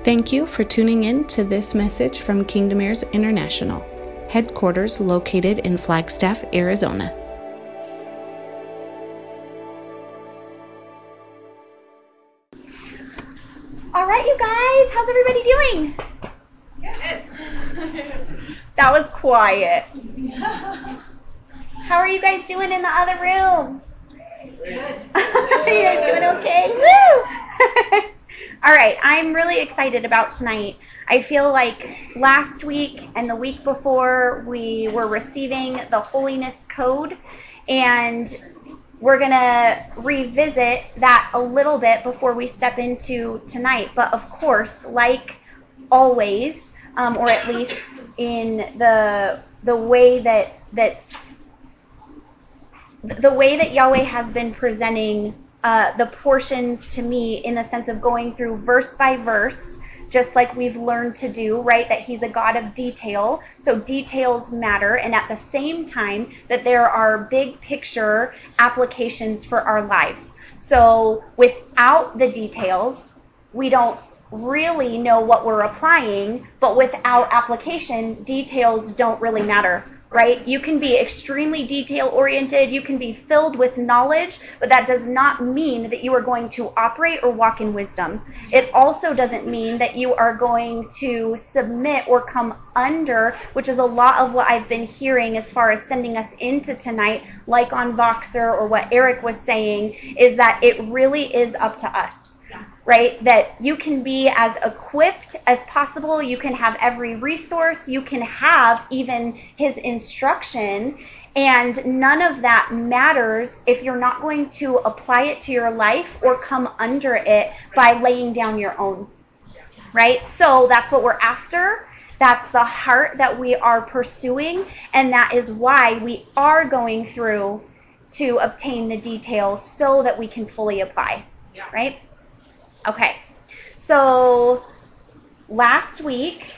Thank you for tuning in to this message from Kingdom Heirs International, headquarters located in Flagstaff, Arizona. All right, you guys, how's everybody doing? Good. That was quiet. How are you guys doing in the other room? Good. You guys doing okay? Woo! All right, I'm really excited about tonight. I feel like last week and the week before we were receiving the Holiness Code, and we're going to revisit that a little bit before we step into tonight. But of course, like always, or at least in the way that Yahweh has been presenting the portions to me, in the sense of going through verse by verse, just like we've learned to do, right? That he's a God of detail, so details matter, and at the same time that there are big picture applications for our lives. So without the details, we don't really know what we're applying, but without application, details don't really matter. Right? You can be extremely detail-oriented, you can be filled with knowledge, but that does not mean that you are going to operate or walk in wisdom. It also doesn't mean that you are going to submit or come under, which is a lot of what I've been hearing as far as sending us into tonight, like on Voxer or what Eric was saying, is that it really is up to us. Right? That you can be as equipped as possible. You can have every resource. You can have even his instruction. And none of that matters if you're not going to apply it to your life or come under it by laying down your own. Right? So that's what we're after. That's the heart that we are pursuing. And that is why we are going through to obtain the details so that we can fully apply. Right? Okay, so last week,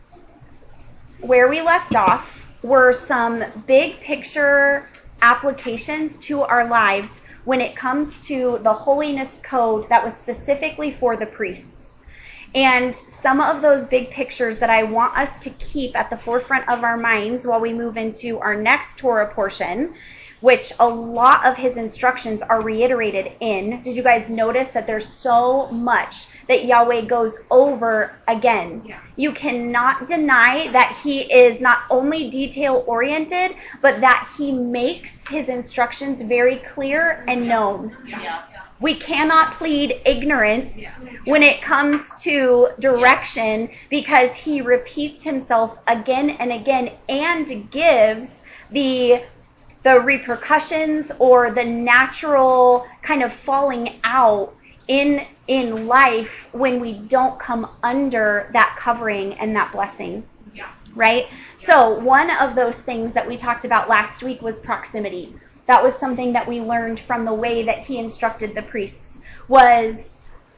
where we left off were some big picture applications to our lives when it comes to the Holiness Code that was specifically for the priests. And some of those big pictures that I want us to keep at the forefront of our minds while we move into our next Torah portion, which a lot of his instructions are reiterated in. Did you guys notice that there's so much that Yahweh goes over again? Yeah. You cannot deny that he is not only detail-oriented, but that he makes his instructions very clear and known. Yeah. We cannot plead ignorance when it comes to direction, because he repeats himself again and again and gives the repercussions or the natural kind of falling out in life when we don't come under that covering and that blessing. Yeah. Right? So one of those things that we talked about last week was proximity. That was something that we learned from the way that he instructed the priests. Was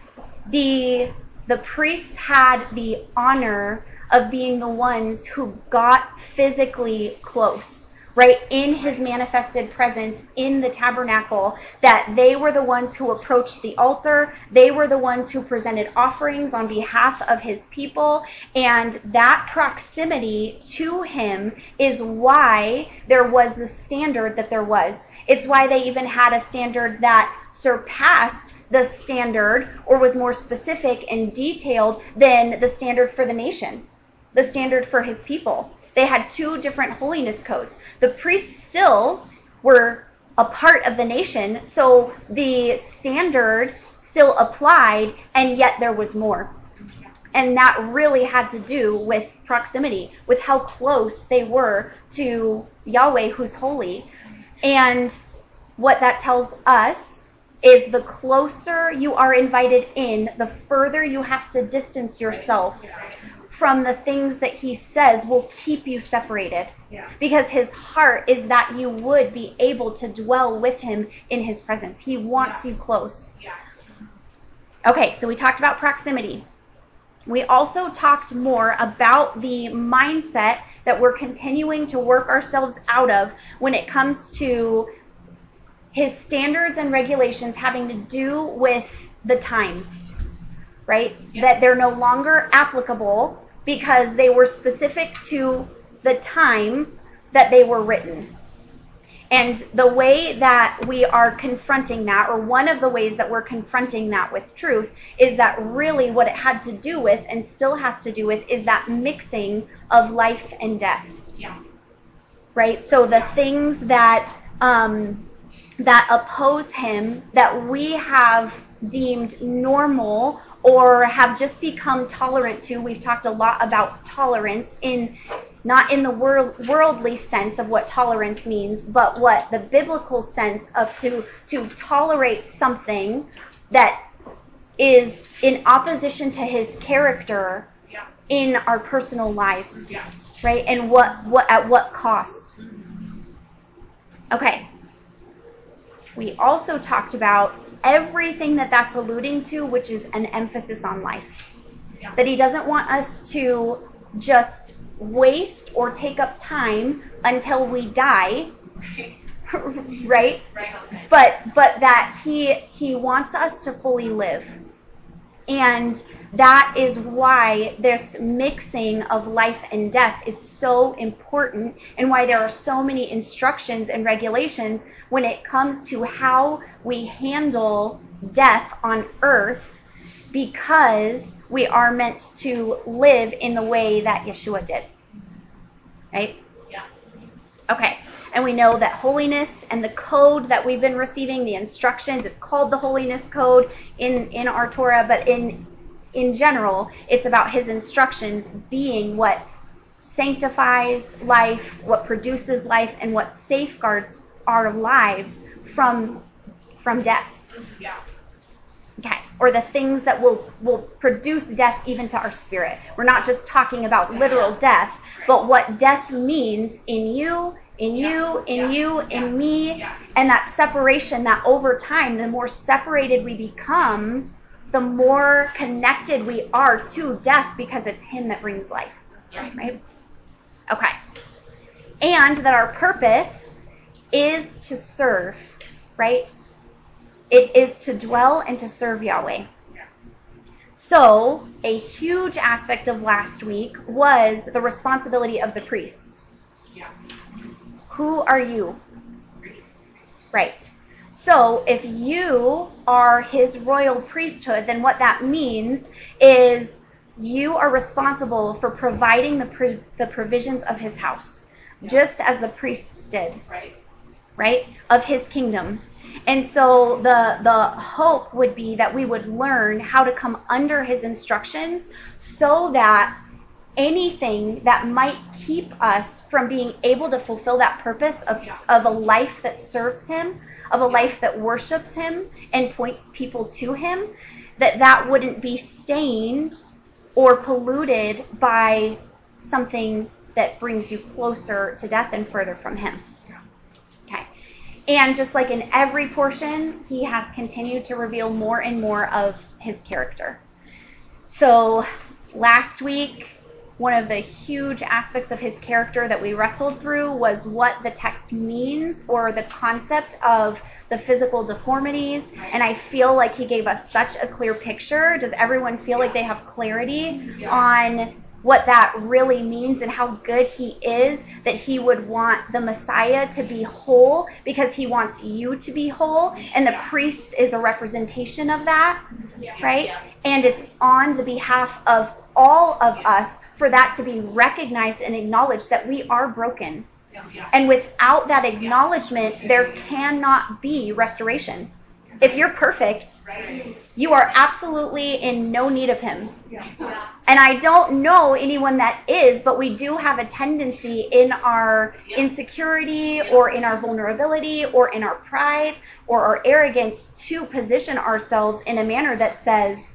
the priests had the honor of being the ones who got physically close, right, in his manifested presence in the tabernacle, that they were the ones who approached the altar, they were the ones who presented offerings on behalf of his people, and that proximity to him is why there was the standard that there was. It's why they even had a standard that surpassed the standard, or was more specific and detailed than the standard for the nation, the standard for his people. They had two different holiness codes. The priests still were a part of the nation, so the standard still applied, and yet there was more. And that really had to do with proximity, with how close they were to Yahweh, who's holy. And what that tells us is the closer you are invited in, the further you have to distance yourself from the things that he says will keep you separated. Yeah. Because his heart is that you would be able to dwell with him in his presence. He wants you close. Yeah. Okay, so we talked about proximity. We also talked more about the mindset that we're continuing to work ourselves out of when it comes to his standards and regulations having to do with the times. right? That they're no longer applicable because they were specific to the time that they were written. And the way that we are confronting that, or one of the ways that we're confronting that with truth, is that really what it had to do with, and still has to do with, is that mixing of life and death. Yeah. Right? So the things that that oppose him, that we have deemed normal or have just become tolerant to. We've talked a lot about tolerance, not in the worldly sense of what tolerance means, but what the biblical sense of to tolerate something that is in opposition to his character in our personal lives. Right? And at what cost? Okay. We also talked about everything that's alluding to, which is an emphasis on life. That he doesn't want us to just waste or take up time until we die, right? But that he wants us to fully live. And that is why this mixing of life and death is so important, and why there are so many instructions and regulations when it comes to how we handle death on earth, because we are meant to live in the way that Yeshua did. Right? Yeah. Okay. And we know that holiness and the code that we've been receiving, the instructions, it's called the holiness code in our Torah, but in general, it's about his instructions being what sanctifies life, what produces life, and what safeguards our lives from death. Yeah. Okay. Or the things that will produce death even to our spirit. We're not just talking about literal death, but what death means in you, in me, and that separation, that over time, the more separated we become, the more connected we are to death, because it's him that brings life. Right? Okay. And that our purpose is to serve, right? It is to dwell and to serve Yahweh. So, a huge aspect of last week was the responsibility of the priests. Who are you? Right. So, if you are his royal priesthood, then what that means is you are responsible for providing the provisions of his house, just as the priests did. Right? Of his kingdom. And so the hope would be that we would learn how to come under his instructions, so that anything that might keep us from being able to fulfill that purpose of a life that serves him, of a life that worships him and points people to him, that wouldn't be stained or polluted by something that brings you closer to death and further from him. Okay. And just like in every portion, he has continued to reveal more and more of his character. So last week, one of the huge aspects of his character that we wrestled through was what the text means, or the concept of the physical deformities. And I feel like he gave us such a clear picture. Does everyone feel like they have clarity on what that really means and how good he is, that he would want the Messiah to be whole because he wants you to be whole, and the priest is a representation of that, right? And it's on the behalf of all of us for that to be recognized and acknowledged, that we are broken. And without that acknowledgement, there cannot be restoration. If you're perfect, you are absolutely in no need of him. And I don't know anyone that is, but we do have a tendency in our insecurity or in our vulnerability or in our pride or our arrogance to position ourselves in a manner that says,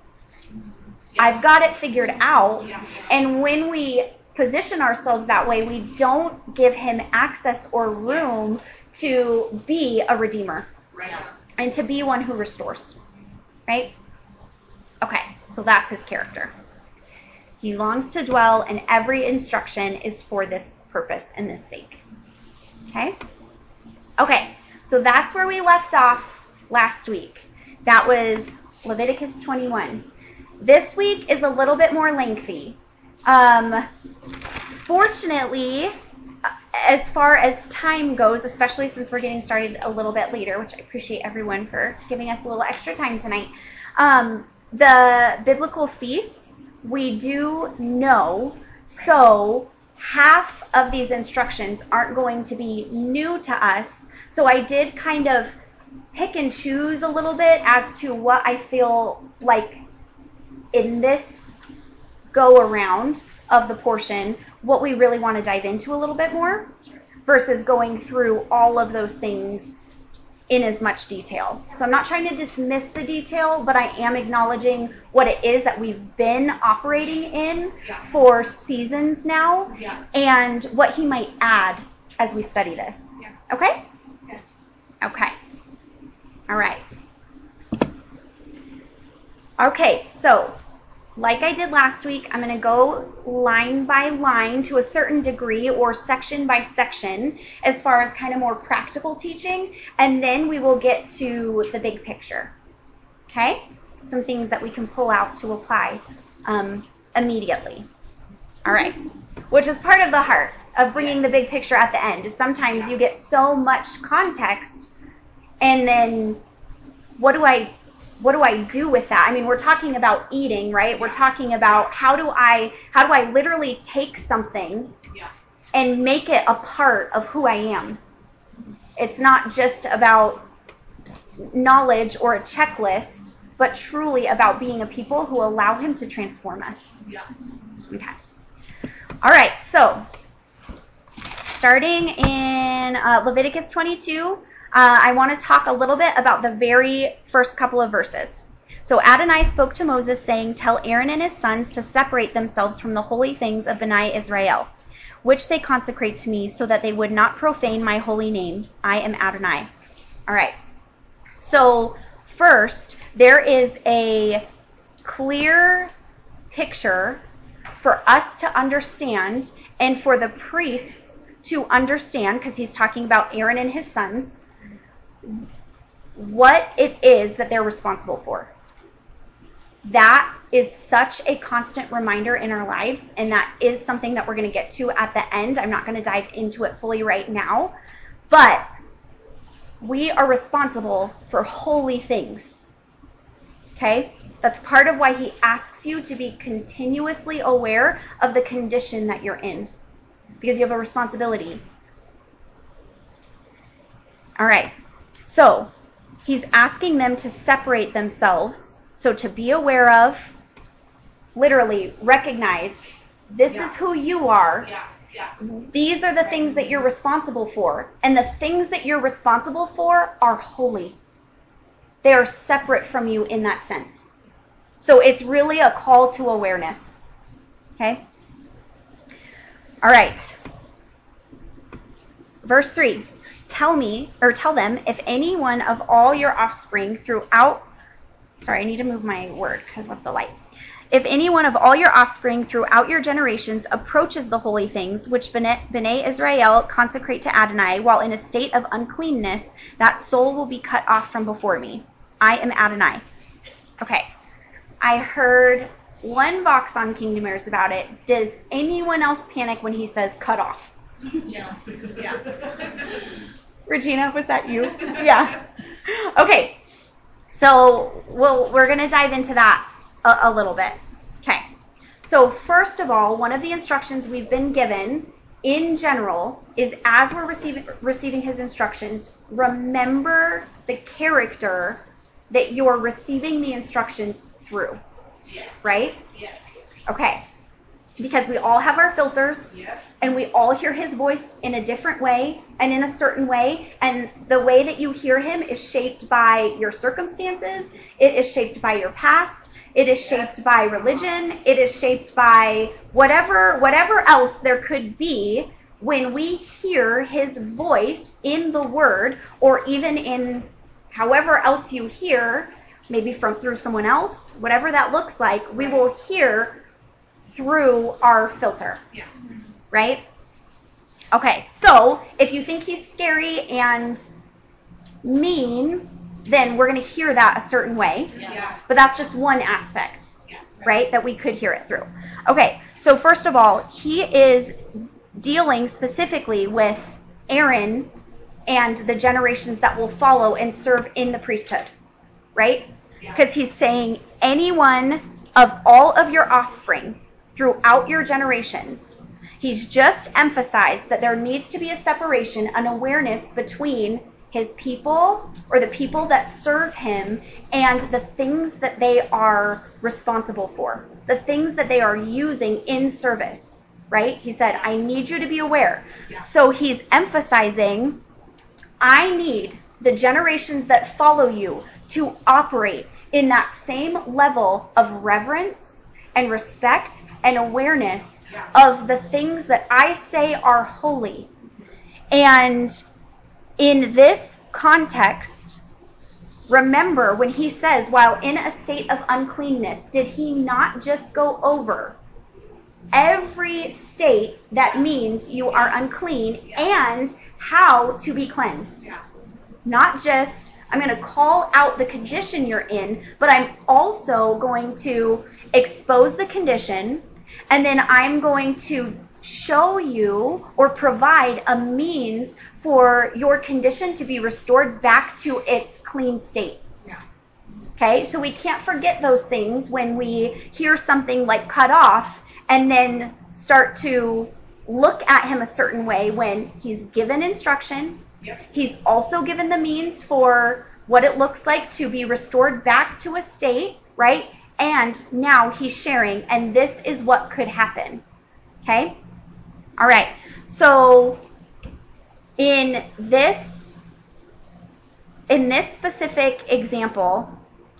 I've got it figured out. And when we position ourselves that way, we don't give him access or room to be a redeemer. And to be one who restores. Right? Okay, so that's his character. He longs to dwell, and every instruction is for this purpose and this sake. Okay? Okay, so that's where we left off last week. That was Leviticus 21. This week is a little bit more lengthy. Fortunately, as far as time goes, especially since we're getting started a little bit later, which I appreciate everyone for giving us a little extra time tonight, the biblical feasts we do know, so half of these instructions aren't going to be new to us. So I did kind of pick and choose a little bit as to what I feel like in this go around of the portion, what we really want to dive into a little bit more versus going through all of those things in as much detail. So I'm not trying to dismiss the detail, but I am acknowledging what it is that we've been operating in for seasons now and what he might add as we study this. Okay? Okay. All right. Okay, so like I did last week, I'm going to go line by line to a certain degree or section by section as far as kind of more practical teaching, and then we will get to the big picture. Okay? Some things that we can pull out to apply immediately. All right. Which is part of the heart of bringing the big picture at the end, is sometimes you get so much context, and then what do I do with that? I mean, we're talking about eating, right? We're talking about how do I literally take something and make it a part of who I am. It's not just about knowledge or a checklist, but truly about being a people who allow him to transform us. Okay. All right, so starting in Leviticus 22, I want to talk a little bit about the very first couple of verses. So Adonai spoke to Moses, saying, "Tell Aaron and his sons to separate themselves from the holy things of Bnei Israel, which they consecrate to me, so that they would not profane my holy name. I am Adonai." All right. So first, there is a clear picture for us to understand and for the priests to understand, because he's talking about Aaron and his sons, what it is that they're responsible for. That is such a constant reminder in our lives, and that is something that we're going to get to at the end. I'm not going to dive into it fully right now, but we are responsible for holy things. Okay? That's part of why he asks you to be continuously aware of the condition that you're in, because you have a responsibility. All right. So he's asking them to separate themselves. So to be aware of, literally recognize, this is who you are. These are the things that you're responsible for. And the things that you're responsible for are holy. They are separate from you in that sense. So it's really a call to awareness. Okay? All right. Verse 3. Tell them, if any one of all your offspring throughout, sorry, I need to move my word because of the light. If any one of all your offspring throughout your generations approaches the holy things which Bnei Israel consecrate to Adonai while in a state of uncleanness, that soul will be cut off from before me. I am Adonai. Okay. I heard one box on Kingdom Heirs about it. Does anyone else panic when he says cut off? Yeah. Regina, was that you? Yeah. Okay. So we're going to dive into that a little bit. Okay. So first of all, one of the instructions we've been given in general is, as we're receiving his instructions, remember the character that you're receiving the instructions through. Yes. Right? Yes. Okay. Because we all have our filters, and we all hear his voice in a different way and in a certain way, and the way that you hear him is shaped by your circumstances, it is shaped by your past, it is shaped by religion, it is shaped by whatever else there could be. When we hear his voice in the word, or even in however else you hear, maybe through someone else, whatever that looks like, we will hear through our filter. Yeah. Right? Okay, so if you think he's scary and mean, then we're going to hear that a certain way. Yeah. But that's just one aspect. Yeah. right? That we could hear it through. Okay, so first of all, he is dealing specifically with Aaron and the generations that will follow and serve in the priesthood, right? Because he's saying anyone of all of your offspring throughout your generations. He's just emphasized that there needs to be a separation, an awareness between his people or the people that serve him and the things that they are responsible for, the things that they are using in service, right? He said, I need you to be aware. So he's emphasizing, I need the generations that follow you to operate in that same level of reverence and respect and awareness of the things that I say are holy. And in this context, remember when he says, while in a state of uncleanness, did he not just go over every state that means you are unclean and how to be cleansed? Not just, I'm going to call out the condition you're in, but I'm also going to expose the condition, and then I'm going to show you or provide a means for your condition to be restored back to its clean state. Okay, so we can't forget those things when we hear something like cut off and then start to look at him a certain way when he's given instruction. He's also given the means for what it looks like to be restored back to a state, right? And now he's sharing, and this is what could happen. Okay? All right. So in this specific example,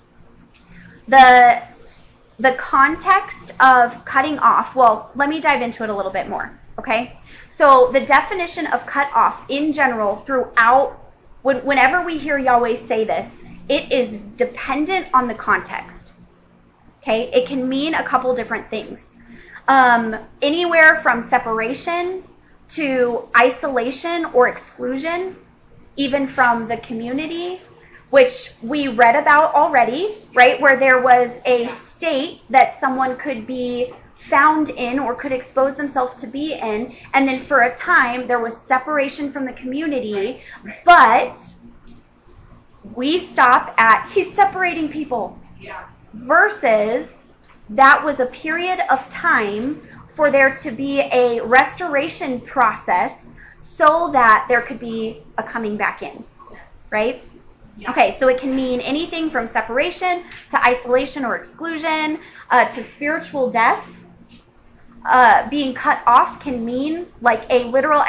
the context of cutting off, well, let me dive into it a little bit more, okay? So the definition of cut off in general throughout, whenever we hear Yahweh say this, it is dependent on the context, okay? It can mean a couple different things. Anywhere from separation to isolation or exclusion, even from the community, which we read about already, right? Where there was a state that someone could be found in or could expose themselves to be in, and then for a time there was separation from the community, but we stop at he's separating people, versus that was a period of time for there to be a restoration process so that there could be a coming back in, right? Okay, so it can mean anything from separation to isolation or exclusion to spiritual death. Being cut off can mean like a literal,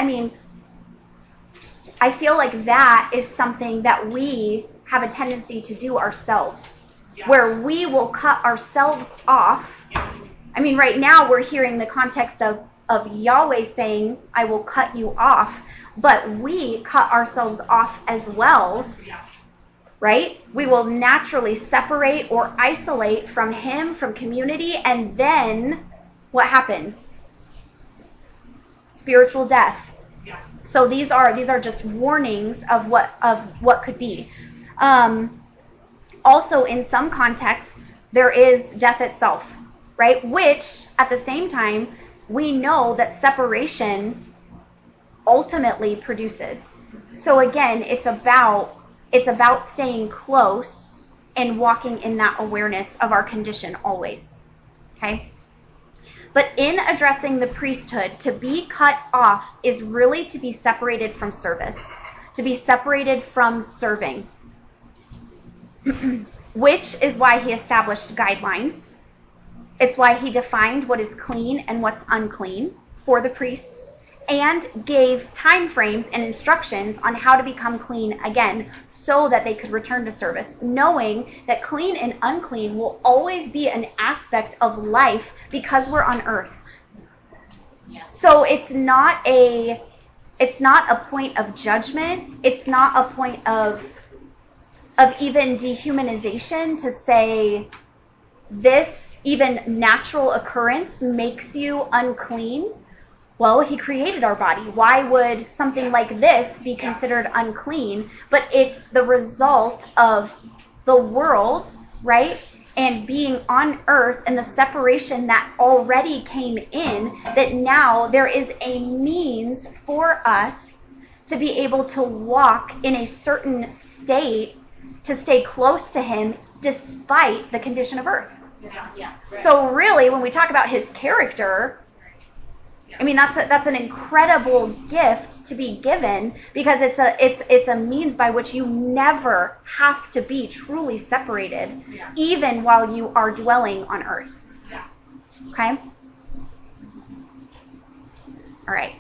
I feel like that is something that we have a tendency to do ourselves, where we will cut ourselves off. Right now we're hearing the context of Yahweh saying, I will cut you off, but we cut ourselves off as well. Right? We will naturally separate or isolate from him, from community, and then what happens? Spiritual death. So these are just warnings of what could be. Also, in some contexts, there is death itself, right? Which, at the same time, we know that separation ultimately produces. So again, it's about staying close and walking in that awareness of our condition always. Okay? But in addressing the priesthood, to be cut off is really to be separated from service, to be separated from serving, which is why he established guidelines. It's why he defined what is clean and what's unclean for the priests, and gave time frames and instructions on how to become clean again so that they could return to service, knowing that clean and unclean will always be an aspect of life because we're on earth. So it's not a point of judgment. It's not a point of even dehumanization to say this even natural occurrence makes you unclean. Well, he created our body. Why would something like this be considered unclean? But it's the result of the world, right? and being on earth and the separation that already came in, that now there is a means for us to be able to walk in a certain state, to stay close to him despite the condition of earth. Yeah. So really, when we talk about his character, I mean, that's an incredible gift to be given, because it's a means by which you never have to be truly separated, even while you are dwelling on earth. Okay? All right.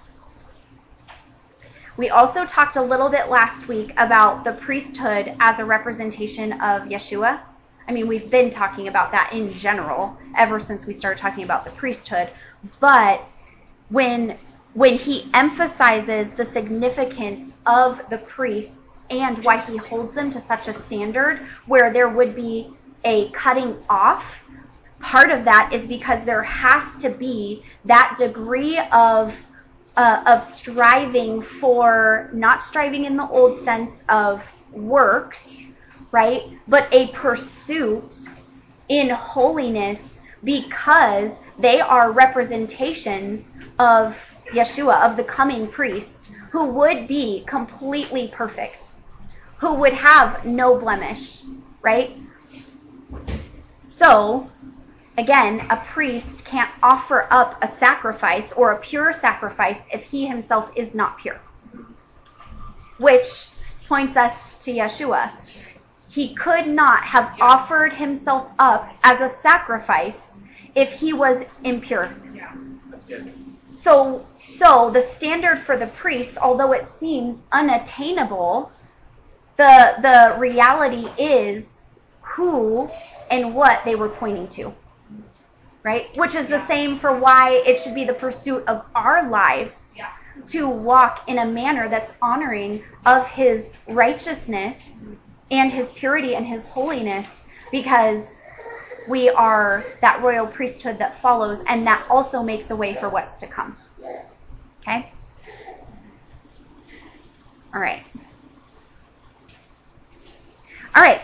We also talked a little bit last week about the priesthood as a representation of Yeshua. I mean, we've been talking about that in general ever since we started talking about the priesthood, but when he emphasizes the significance of the priests and why he holds them to such a standard where there would be a cutting off, part of that is because there has to be that degree of striving for, not striving in the old sense of works, right, but a pursuit in holiness, because they are representations of Yeshua, of the coming priest, who would be completely perfect, who would have no blemish, right? So, again, a priest can't offer up a sacrifice or a pure sacrifice if he himself is not pure. Which points us to Yeshua. He could not have offered himself up as a sacrifice if he was impure. Yeah, that's good. So the standard for the priests, although it seems unattainable, the reality is who and what they were pointing to, right? Which is the same for why it should be the pursuit of our lives to walk in a manner that's honoring of his righteousness and his purity and his holiness, because we are that royal priesthood that follows, and that also makes a way for what's to come. Okay? All right. All right.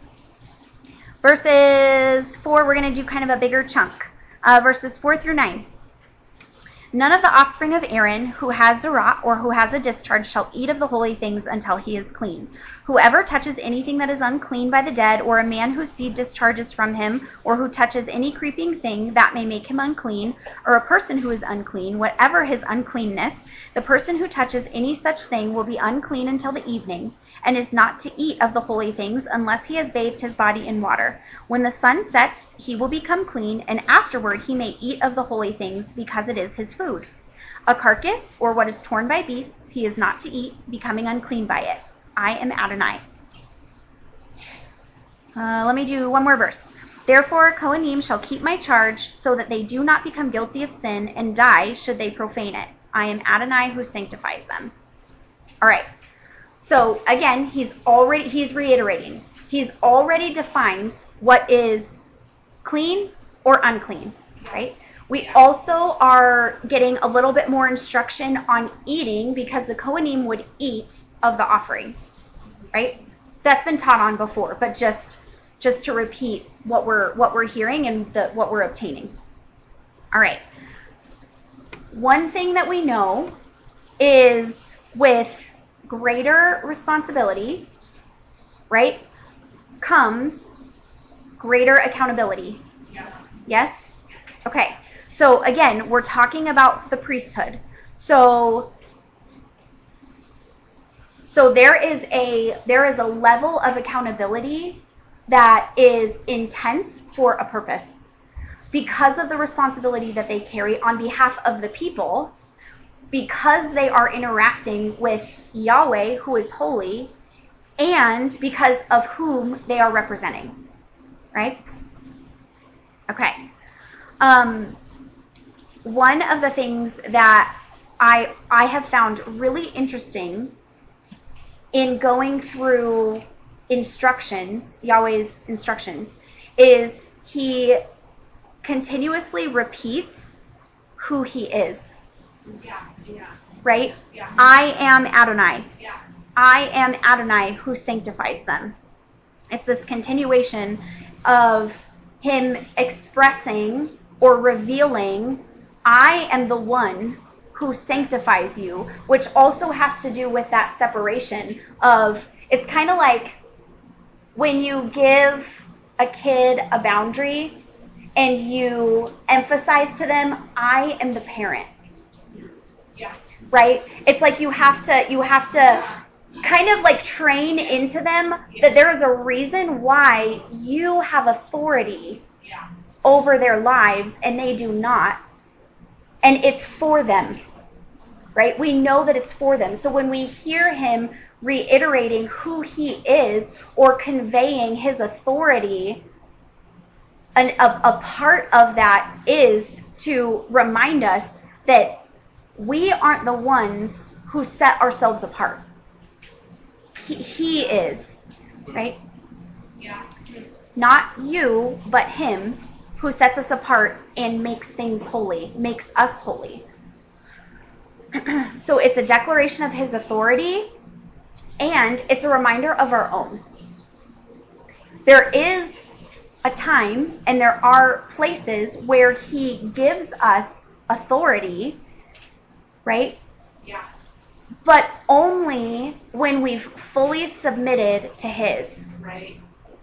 Verses 4, we're going to do kind of a bigger chunk. Verses 4 through 9. None of the offspring of Aaron who has Zerah or who has a discharge shall eat of the holy things until he is clean. Whoever touches anything that is unclean by the dead, or a man whose seed discharges from him, or who touches any creeping thing that may make him unclean, or a person who is unclean, whatever his uncleanness, the person who touches any such thing will be unclean until the evening, and is not to eat of the holy things unless he has bathed his body in water. When the sun sets, he will become clean, and afterward he may eat of the holy things, because it is his food. A carcass, or what is torn by beasts, he is not to eat, becoming unclean by it. I am Adonai. Let me do one more verse. Therefore, Kohanim shall keep my charge, so that they do not become guilty of sin and die should they profane it. I am Adonai who sanctifies them. All right. So again, he's reiterating. He's already defined what is clean or unclean, right? We also are getting a little bit more instruction on eating, because the Kohanim would eat of the offering, right? That's been taught on before, but just to repeat what we're hearing and what we're obtaining. All right. One thing that we know is with greater responsibility, right, comes greater accountability. Yes? Okay. So again, we're talking about the priesthood. So there is a level of accountability that is intense for a purpose, because of the responsibility that they carry on behalf of the people, because they are interacting with Yahweh, who is holy, and because of whom they are representing. Right? Okay. One of the things that I have found really interesting in going through instructions, Yahweh's instructions, is he continuously repeats who he is. Right? I am Adonai. I am Adonai who sanctifies them. It's this continuation, of him expressing or revealing, I am the one who sanctifies you, which also has to do with that separation of, it's kind of like when you give a kid a boundary and you emphasize to them, I am the parent. Yeah. Right? It's like you have to kind of like train into them that there is a reason why you have authority over their lives and they do not. And it's for them. Right? We know that it's for them. So when we hear him reiterating who he is or conveying his authority, a part of that is to remind us that we aren't the ones who set ourselves apart. He is, right? Yeah. Not you, but him who sets us apart and makes things holy, makes us holy. So it's a declaration of his authority, and it's a reminder of our own. There is a time and there are places where he gives us authority, right? Yeah. But only when we've fully submitted to his. Right.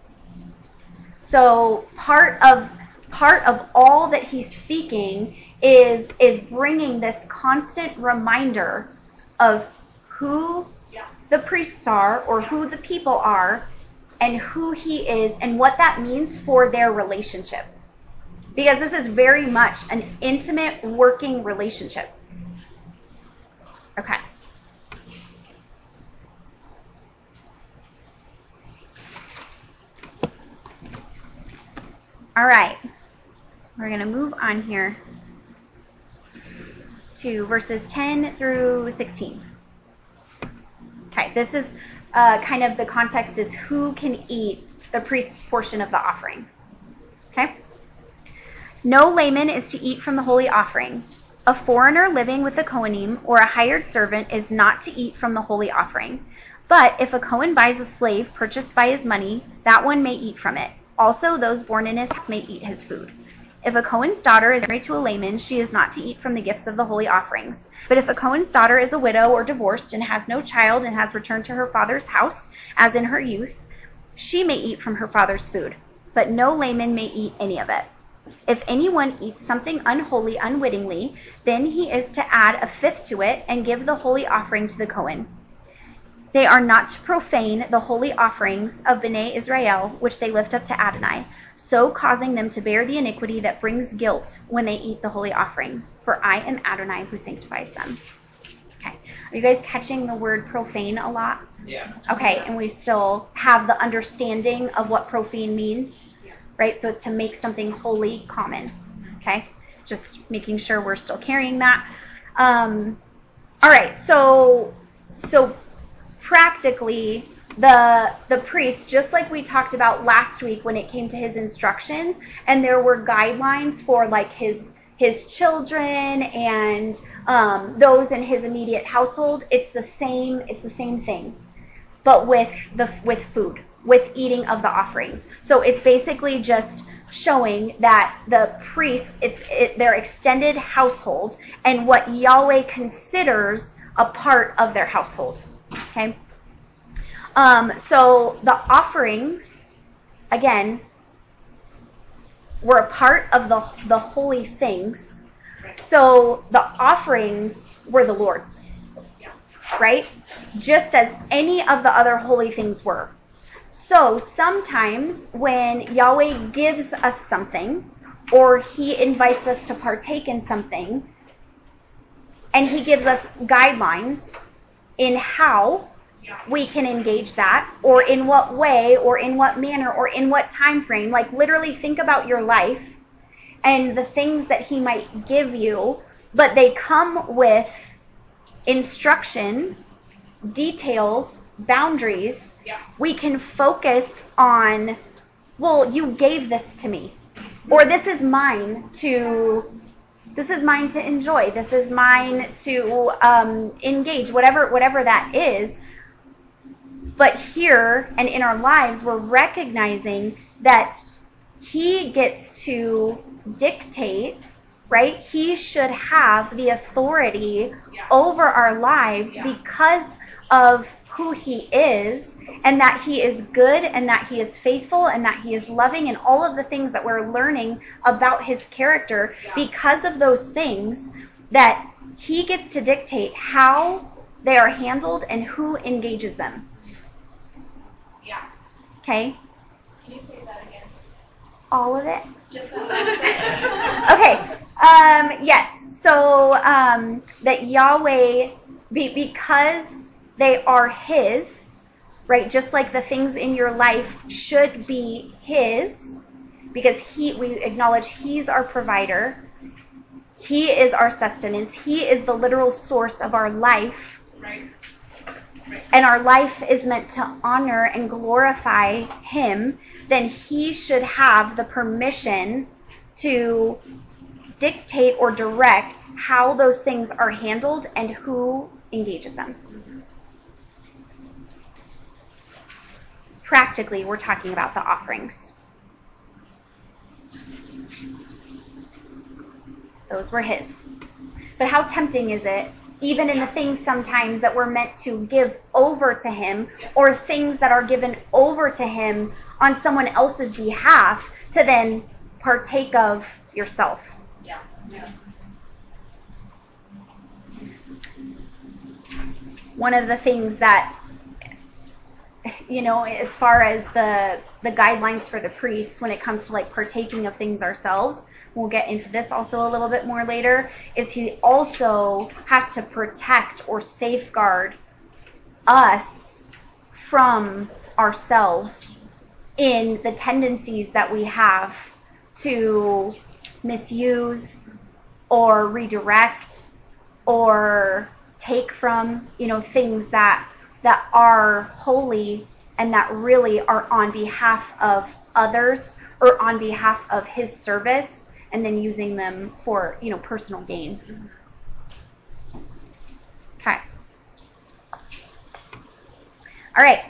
So part of all that he's speaking is bringing this constant reminder of who the priests are or who the people are and who he is and what that means for their relationship. Because this is very much an intimate working relationship. Okay. All right. We're going to move on here to verses 10 through 16. Okay, this is kind of the context is who can eat the priest's portion of the offering. Okay? No layman is to eat from the holy offering. A foreigner living with the Kohanim or a hired servant is not to eat from the holy offering. But if a Kohen buys a slave purchased by his money, that one may eat from it. Also, those born in his house may eat his food. If a Kohen's daughter is married to a layman, she is not to eat from the gifts of the holy offerings. But if a Kohen's daughter is a widow or divorced and has no child and has returned to her father's house, as in her youth, she may eat from her father's food. But no layman may eat any of it. If anyone eats something unholy unwittingly, then he is to add a fifth to it and give the holy offering to the Kohen. They are not to profane the holy offerings of Bnei Israel, which they lift up to Adonai, so causing them to bear the iniquity that brings guilt when they eat the holy offerings. For I am Adonai who sanctifies them. Okay. Are you guys catching the word profane a lot? Yeah. Okay, and we still have the understanding of what profane means, right? So it's to make something holy common. Okay? Just making sure we're still carrying that. All right, so practically, the priest, just like we talked about last week when it came to his instructions, and there were guidelines for like his children and those in his immediate household, it's the same thing, but with food, with eating of the offerings. So it's basically just showing that the priests, it's their extended household and what Yahweh considers a part of their household. Okay. So the offerings, again, were a part of the holy things. So the offerings were the Lord's, right? Just as any of the other holy things were. So sometimes when Yahweh gives us something, or he invites us to partake in something, and he gives us guidelines in how we can engage that, or in what way, or in what manner, or in what time frame. Like literally think about your life and the things that he might give you, but they come with instruction, details, boundaries. We can focus on, well, you gave this to me, or this is mine to enjoy, this is mine to engage, whatever that is. But here and in our lives, we're recognizing that he gets to dictate, right? He should have the authority over our lives because of who he is, and that he is good, and that he is faithful, and that he is loving, and all of the things that we're learning about his character. Because of those things, that he gets to dictate how they are handled and who engages them. Yeah. Okay? Can you say that again? All of it? Just that. Okay. Yes. So that Yahweh, because they are his, right? Just like the things in your life should be his, because we acknowledge he's our provider. He is our sustenance. He is the literal source of our life. Right. And our life is meant to honor and glorify him. Then he should have the permission to dictate or direct how those things are handled and who engages them. Practically, we're talking about the offerings. Those were his. But how tempting is it, even in the things sometimes that we're meant to give over to him, or things that are given over to him on someone else's behalf, to then partake of yourself? Yeah. One of the things that, as far as the guidelines for the priests when it comes to like partaking of things ourselves, we'll get into this also a little bit more later, is he also has to protect or safeguard us from ourselves in the tendencies that we have to misuse or redirect or take from, things that are holy and that really are on behalf of others or on behalf of his service, and then using them for, personal gain. Okay. All right.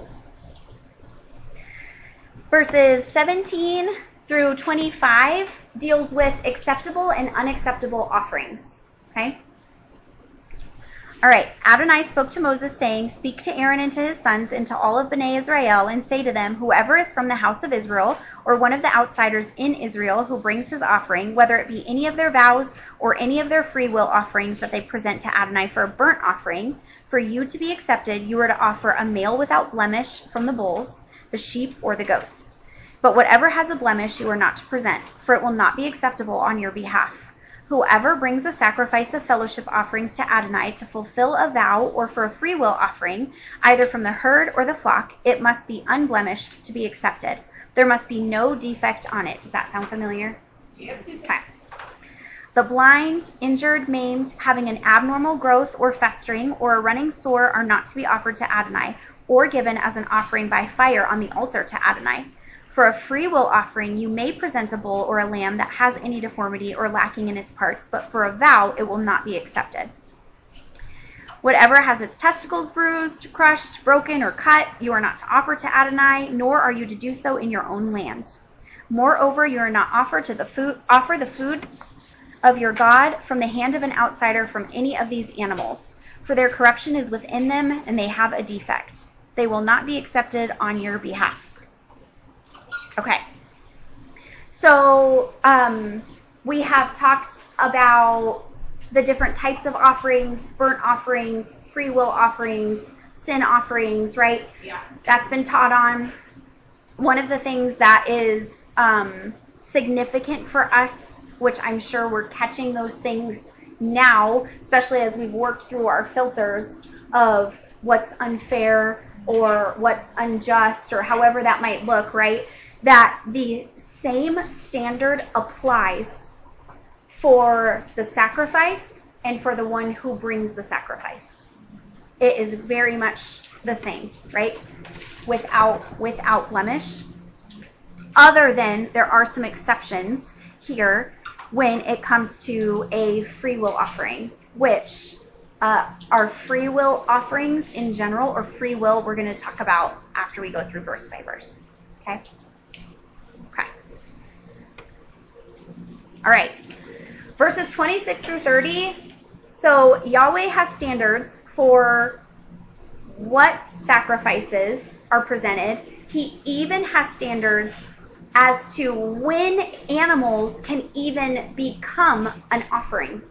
Verses 17 through 25 deals with acceptable and unacceptable offerings. Okay? All right. Adonai spoke to Moses, saying, "Speak to Aaron and to his sons and to all of Bnei Israel, and say to them, whoever is from the house of Israel, or one of the outsiders in Israel who brings his offering, whether it be any of their vows or any of their free will offerings that they present to Adonai for a burnt offering, for you to be accepted, you are to offer a male without blemish from the bulls, the sheep, or the goats. But whatever has a blemish you are not to present, for it will not be acceptable on your behalf. Whoever brings a sacrifice of fellowship offerings to Adonai to fulfill a vow or for a free will offering, either from the herd or the flock, it must be unblemished to be accepted. There must be no defect on it." Does that sound familiar? Yep. Okay. The blind, injured, maimed, having an abnormal growth or festering, or a running sore are not to be offered to Adonai, or given as an offering by fire on the altar to Adonai. For a free will offering, you may present a bull or a lamb that has any deformity or lacking in its parts, but for a vow, it will not be accepted. Whatever has its testicles bruised, crushed, broken, or cut, you are not to offer to Adonai, nor are you to do so in your own land. Moreover, you are not offer the food of your God from the hand of an outsider from any of these animals, for their corruption is within them, and they have a defect. They will not be accepted on your behalf. Okay. So we have talked about the different types of offerings: burnt offerings, free will offerings, sin offerings, right? Yeah. That's been taught on. One of the things that is significant for us, which I'm sure we're catching those things now, especially as we've worked through our filters of what's unfair or what's unjust or however that might look, right? That the same standard applies for the sacrifice and for the one who brings the sacrifice. It is very much the same, right? Without blemish. Other than there are some exceptions here when it comes to a free will offering, which are free will offerings in general, or free will we're going to talk about after we go through verse by verse. Okay? Okay. All right. Verses 26 through 30. So Yahweh has standards for what sacrifices are presented. He even has standards as to when animals can even become an offering.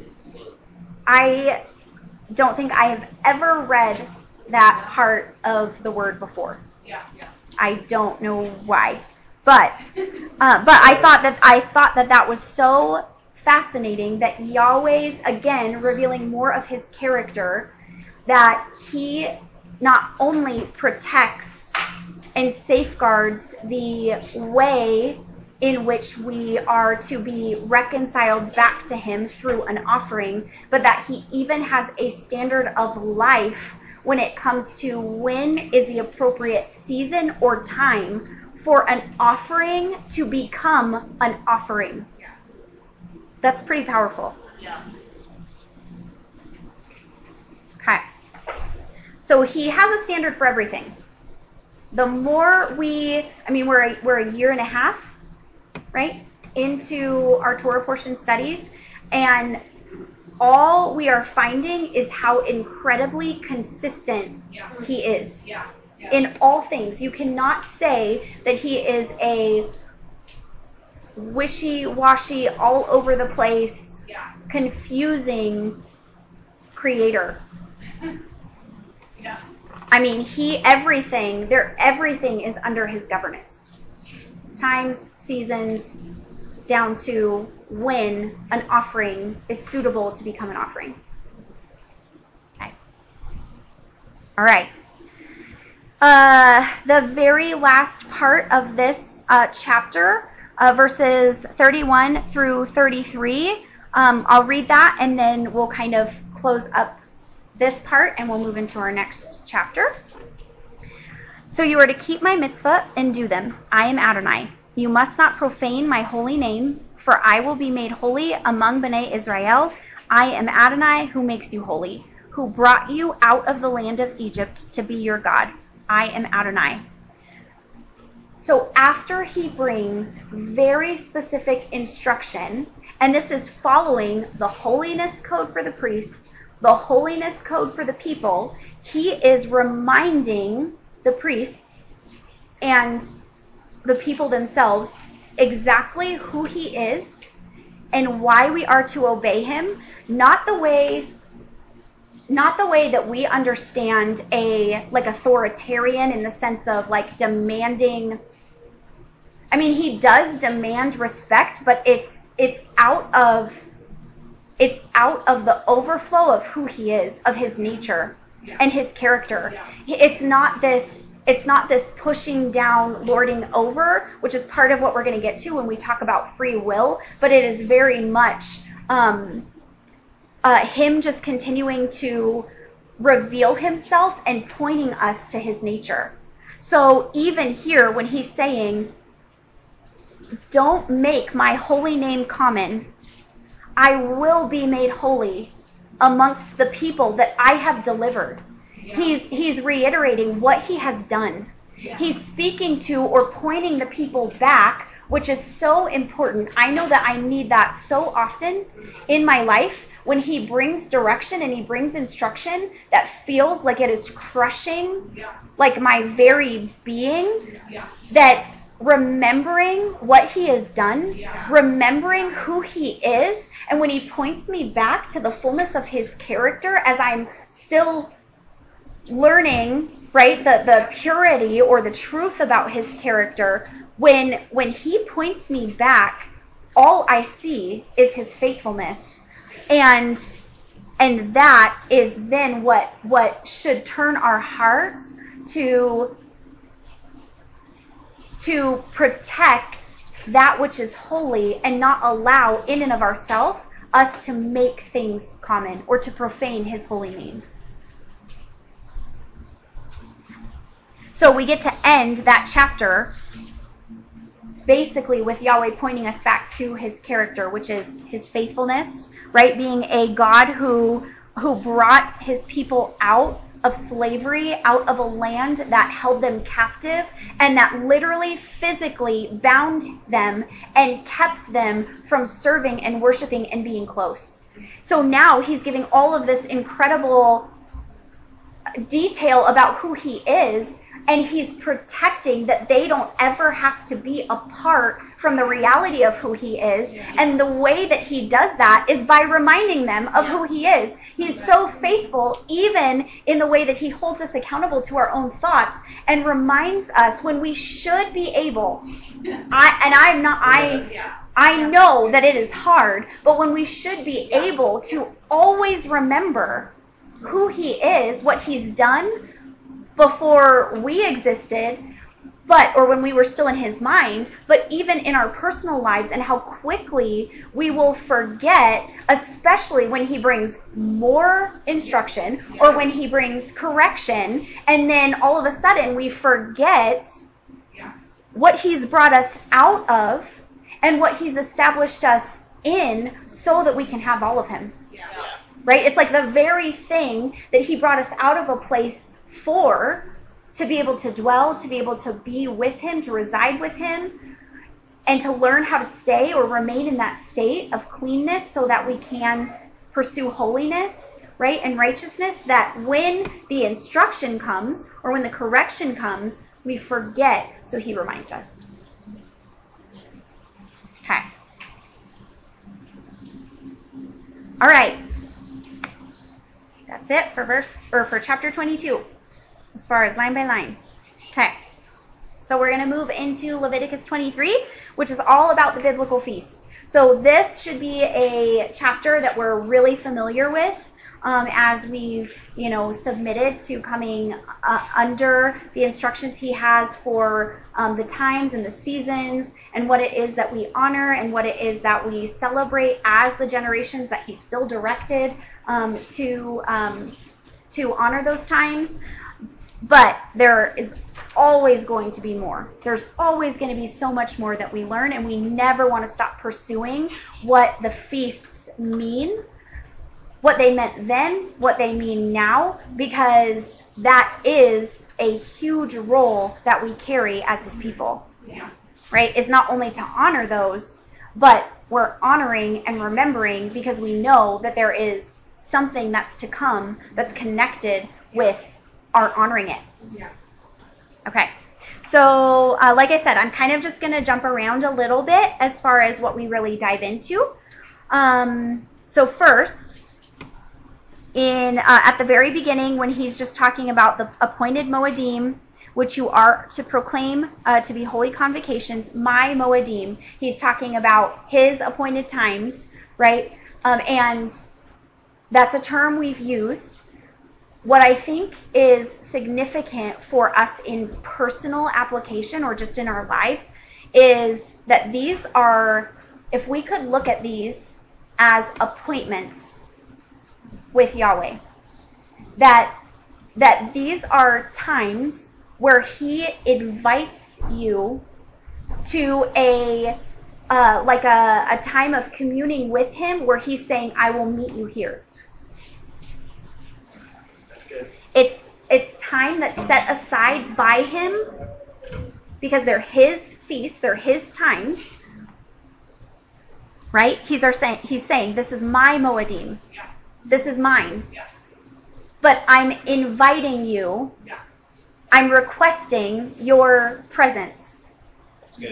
I don't think I have ever read that part of the word before. I don't know why, but I thought that was so fascinating that Yahweh's, again, revealing more of his character, that he not only protects and safeguards the way in which we are to be reconciled back to him through an offering, but that he even has a standard of life when it comes to when is the appropriate season or time for an offering to become an offering. That's pretty powerful. Okay. So he has a standard for everything. The more we're a year and a half, right, into our Torah portion studies, and all we are finding is how incredibly consistent he is in all things. You cannot say that he is a wishy-washy, all over the place, confusing creator. I mean, everything is under his governance. Times, seasons, down to when an offering is suitable to become an offering. Okay. All right. The very last part of this chapter, verses 31 through 33, I'll read that, and then we'll kind of close up this part, and we'll move into our next chapter. So you are to keep my mitzvah and do them. I am Adonai. You must not profane my holy name, for I will be made holy among Bnei Israel. I am Adonai, who makes you holy, who brought you out of the land of Egypt to be your God. I am Adonai. So after he brings very specific instruction, and this is following the holiness code for the priests, the holiness code for the people, he is reminding the priests and the people themselves exactly who he is and why we are to obey him, not the way that we understand like authoritarian in the sense of like demanding. I mean, he does demand respect, but it's out of the overflow of who he is, of his nature and his character. It's not this pushing down, lording over, which is part of what we're going to get to when we talk about free will, but it is very much him just continuing to reveal himself and pointing us to his nature. So even here, when he's saying, don't make my holy name common, I will be made holy amongst the people that I have delivered. He's reiterating what he has done. He's speaking to or pointing the people back, which is so important. I know that I need that so often in my life when he brings direction and he brings instruction that feels like it is crushing like my very being, that remembering what he has done, remembering who he is, and when he points me back to the fullness of his character as I'm still learning, right, the purity or the truth about his character, when he points me back, all I see is his faithfulness. And that is then what should turn our hearts to protect that which is holy and not allow in and of ourselves us to make things common or to profane his holy name. So we get to end that chapter basically with Yahweh pointing us back to his character, which is his faithfulness, right? Being a God who brought his people out of slavery, out of a land that held them captive, and that literally physically bound them and kept them from serving and worshiping and being close. So now he's giving all of this incredible detail about who he is, and he's protecting that they don't ever have to be apart from the reality of who he is. And the way that he does that is by reminding them of who he is. He's so faithful, even in the way that he holds us accountable to our own thoughts and reminds us when we should be able. I know that it is hard, but when we should be able to always remember who he is, what he's done before we existed, or when we were still in his mind, but even in our personal lives, and how quickly we will forget, especially when he brings more instruction or when he brings correction, and then all of a sudden we forget what he's brought us out of and what he's established us in so that we can have all of him. Right? It's like the very thing that he brought us out of a place for, to be able to dwell, to be able to be with him, to reside with him, and to learn how to stay or remain in that state of cleanness so that we can pursue holiness, right, and righteousness, that when the instruction comes or when the correction comes, we forget, so he reminds us. Okay. All right. That's it for chapter 22, as far as line by line. Okay. So we're going to move into Leviticus 23, which is all about the biblical feasts. So this should be a chapter that we're really familiar with, as we've, submitted to coming under the instructions he has for the times and the seasons, and what it is that we honor and what it is that we celebrate as the generations that he still directed to honor those times. But there is always going to be more. There's always going to be so much more that we learn, and we never want to stop pursuing what the feasts mean, what they meant then, what they mean now, because that is a huge role that we carry as his people. Yeah. Right? It's not only to honor those, but we're honoring and remembering because we know that there is something that's to come that's connected with our honoring it. Yeah. Okay. So, like I said, I'm kind of just going to jump around a little bit as far as what we really dive into. So first, at the very beginning, when he's just talking about the appointed Moedim, which you are to proclaim to be holy convocations, my Moedim, he's talking about his appointed times, right? And that's a term we've used. What I think is significant for us in personal application or just in our lives is that these are, if we could look at these as appointments with Yahweh, that these are times where he invites you to a time of communing with him, where he's saying, I will meet you here. It's time that's set aside by him because they're his feasts, they're his times, right? He's saying, this is my Moedim. Yeah. This is mine. Yeah. But I'm inviting you. Yeah. I'm requesting your presence. That's good.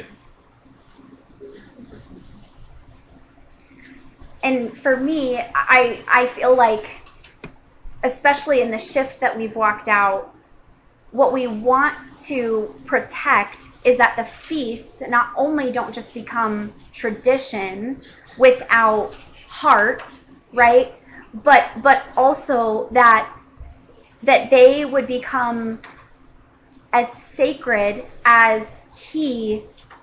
And for me, I feel like, especially in the shift that we've walked out, what we want to protect is that the feasts not only don't just become tradition without heart, right? But also that they would become as sacred as he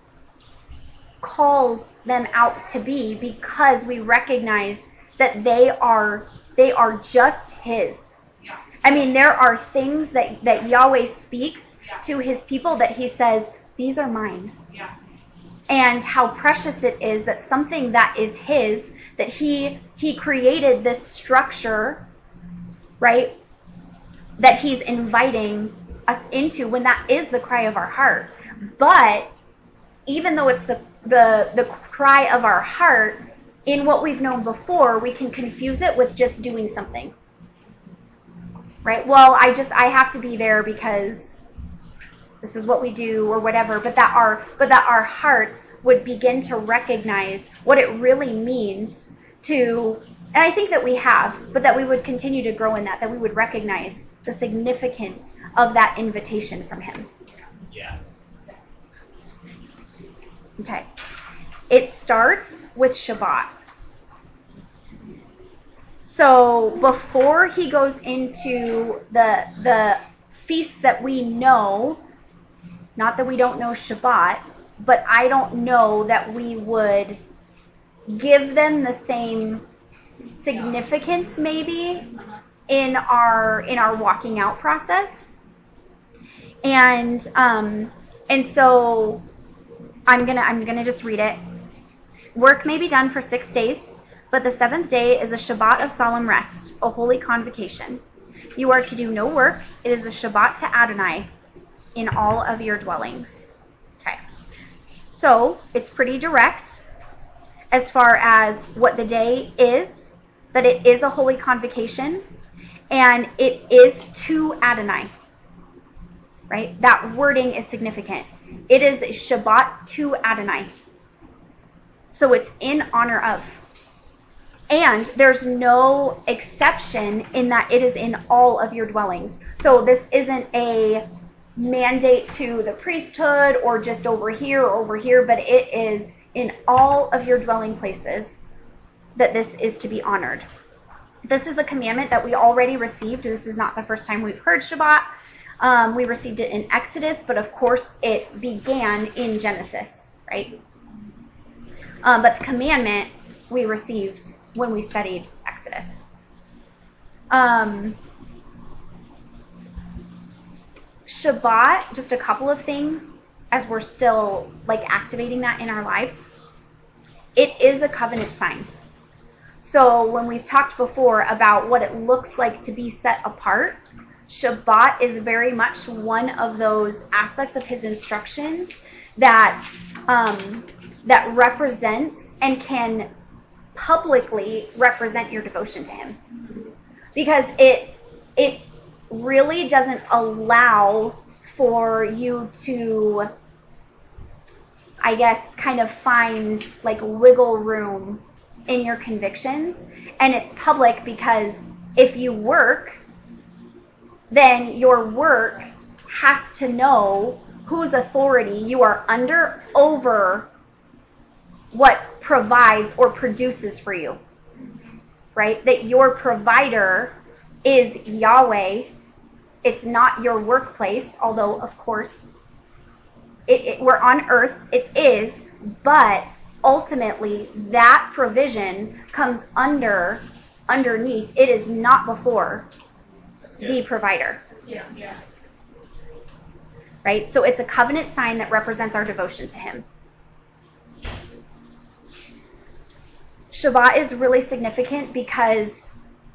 calls them out to be, because we recognize that they are just his. Yeah. I mean, there are things that Yahweh speaks to his people that he says, these are mine. Yeah. And how precious it is that something that is his, that he created this structure, right, that he's inviting us into when that is the cry of our heart. But even though it's the cry of our heart, in what we've known before, we can confuse it with just doing something. Right? Well, I have to be there because this is what we do or whatever, but that our hearts would begin to recognize what it really means to, and I think that we have, but that we would continue to grow in that we would recognize the significance of that invitation from him. Yeah. Okay. It starts with Shabbat. So before he goes into the feasts that we know, not that we don't know Shabbat, but I don't know that we would give them the same significance maybe in our walking out process. And so I'm gonna just read it. Work may be done for 6 days, but the 7th day is a Shabbat of solemn rest, a holy convocation. You are to do no work. It is a Shabbat to Adonai in all of your dwellings. Okay. So it's pretty direct as far as what the day is, that it is a holy convocation, and it is to Adonai. Right? That wording is significant. It is a Shabbat to Adonai. So it's in honor of. And there's no exception in that it is in all of your dwellings. So this isn't a mandate to the priesthood or just over here, but it is in all of your dwelling places that this is to be honored. This is a commandment that we already received. This is not the first time we've heard Shabbat. We received it in Exodus, but of course it began in Genesis, right? But the commandment we received when we studied Exodus. Shabbat, just a couple of things as we're still activating that in our lives. It is a covenant sign. So when we've talked before about what it looks like to be set apart, Shabbat is very much one of those aspects of his instructions that represents and can publicly represent your devotion to him, because it really doesn't allow for you to, I guess, kind of find wiggle room in your convictions. And it's public because if you work, then your work has to know whose authority you are under over what provides or produces for you, right? That your provider is Yahweh. It's not your workplace, although, of course, we're on earth, it is, but ultimately that provision comes underneath. It is not before the provider. Yeah. Right? So it's a covenant sign that represents our devotion to him. Shabbat is really significant because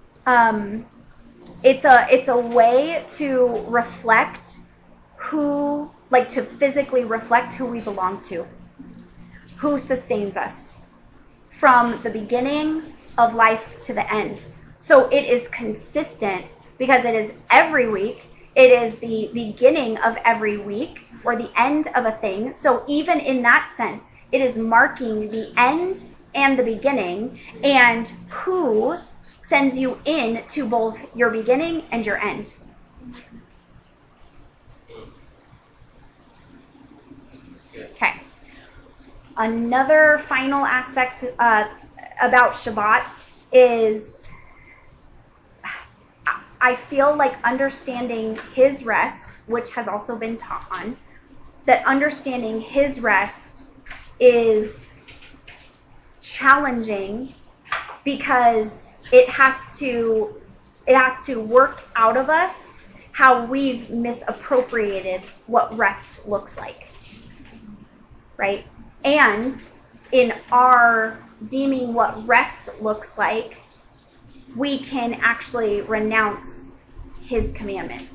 it's a way to reflect to physically reflect who we belong to, who sustains us from the beginning of life to the end. So it is consistent because it is every week. It is the beginning of every week or the end of a thing. So even in that sense, it is marking the end and the beginning, and who sends you in to both your beginning and your end. Okay. Another final aspect about Shabbat is I feel like understanding his rest, which has also been taught on, that understanding his rest is challenging because it has to work out of us how we've misappropriated what rest looks like, right? And in our deeming what rest looks like, we can actually renounce his commandment.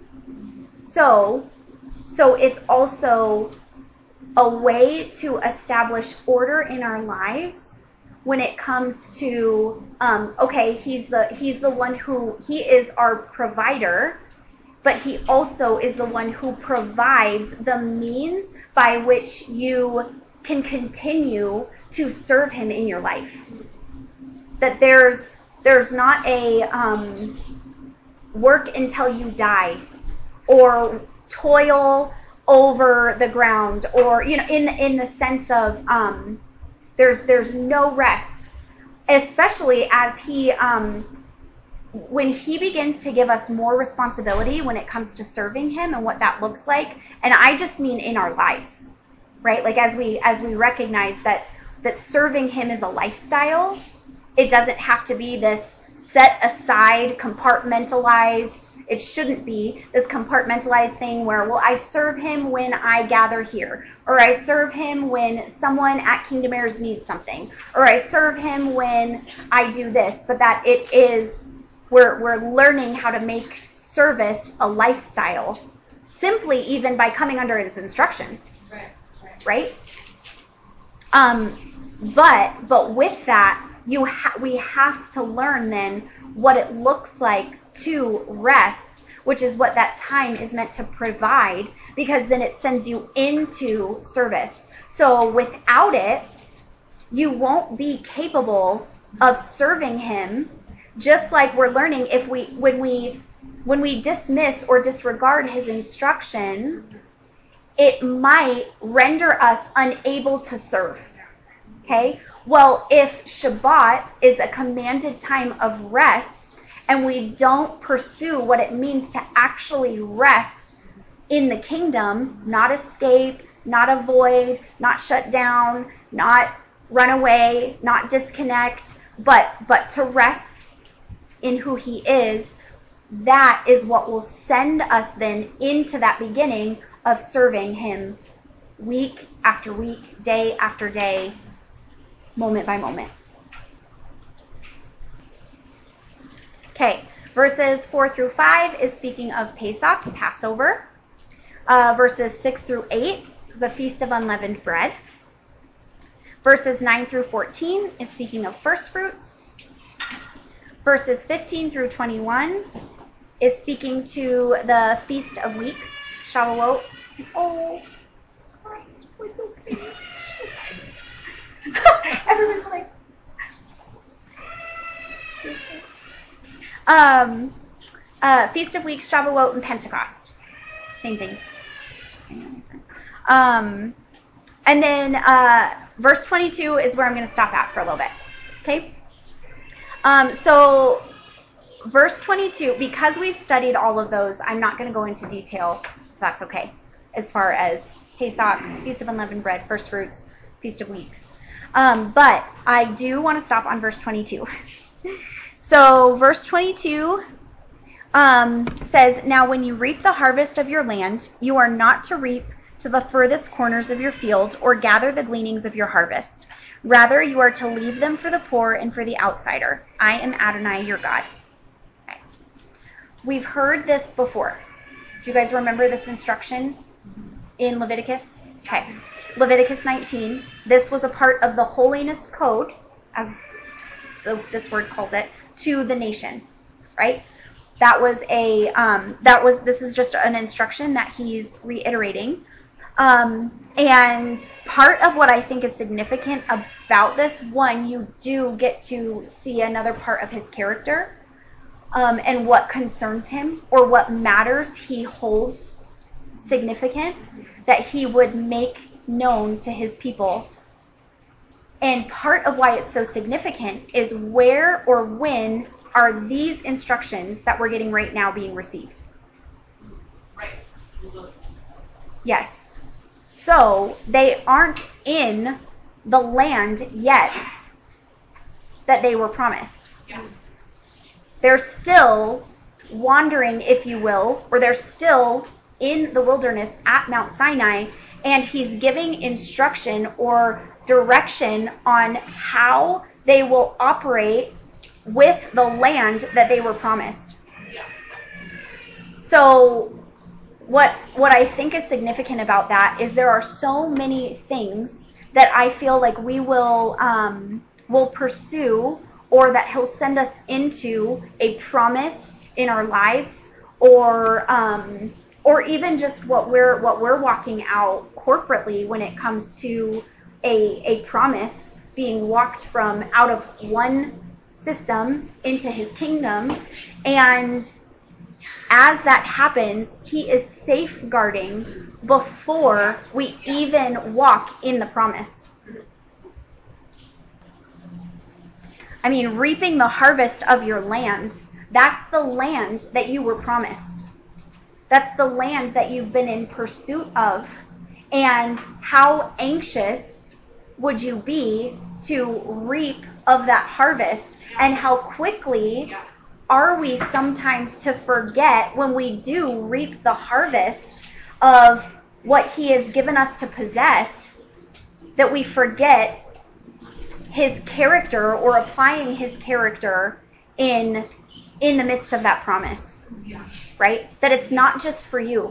So it's also a way to establish order in our lives when it comes to, okay, he's the one who, he is our provider, but he also is the one who provides the means by which you can continue to serve him in your life. That there's not a work until you die, or toil over the ground, or in the sense of there's no rest, especially as he when he begins to give us more responsibility when it comes to serving him and what that looks like. And I just mean in our lives, right? Like as we recognize that serving him is a lifestyle. It doesn't have to be this set aside, compartmentalized. It shouldn't be this compartmentalized thing where, well, I serve him when I gather here, or I serve him when someone at Kingdom Heirs needs something, or I serve him when I do this. But that it is, we're learning how to make service a lifestyle, simply even by coming under his instruction. Right? But with that, we have to learn then what it looks like to rest, which is what that time is meant to provide, because then it sends you into service. So without it, you won't be capable of serving him, just like we're learning when we dismiss or disregard his instruction, it might render us unable to serve. Okay? Well, if Shabbat is a commanded time of rest, and we don't pursue what it means to actually rest in the kingdom, not escape, not avoid, not shut down, not run away, not disconnect, but to rest in who he is, that is what will send us then into that beginning of serving him week after week, day after day, moment by moment. Okay, verses 4 through 5 is speaking of Pesach, Passover. Verses 6 through 8, the Feast of Unleavened Bread. Verses 9 through 14 is speaking of first fruits. Verses 15 through 21 is speaking to the Feast of Weeks, Shavuot. Oh, Christ, it's okay. Everyone's like, Feast of Weeks, Shavuot, and Pentecost. Same thing. Just saying that different. And then verse 22 is where I'm going to stop at for a little bit. Okay? So verse 22, because we've studied all of those, I'm not going to go into detail, if that's okay, as far as Pesach, Feast of Unleavened Bread, First Fruits, Feast of Weeks. But I do want to stop on verse 22. So verse 22 says, "Now when you reap the harvest of your land, you are not to reap to the furthest corners of your field or gather the gleanings of your harvest. Rather, you are to leave them for the poor and for the outsider. I am Adonai, your God." Okay. We've heard this before. Do you guys remember this instruction in Leviticus? Okay. Leviticus 19. This was a part of the holiness code, as this word calls it, to the nation, right? This is just an instruction that he's reiterating. And part of what I think is significant about this, one, you do get to see another part of his character, and what concerns him or what matters he holds significant, that he would make known to his people. And part of why it's so significant is where or when are these instructions that we're getting right now being received? Right. Yes. So they aren't in the land yet that they were promised. Yeah. They're still wandering, if you will, or they're still in the wilderness at Mount Sinai, and he's giving instruction or direction on how they will operate with the land that they were promised. Yeah. So what I think is significant about that is there are so many things that I feel like we will pursue, or that he'll send us into a promise in our lives, or even just what we're walking out corporately when it comes to a promise being walked from out of one system into his kingdom. And as that happens, he is safeguarding before we even walk in the promise. I mean, reaping the harvest of your land, that's the land that you were promised. That's the land that you've been in pursuit of. And how anxious would you be to reap of that harvest? And how quickly are we sometimes to forget, when we do reap the harvest of what he has given us to possess, that we forget his character, or applying his character in the midst of that promise. Right? That it's not just for you.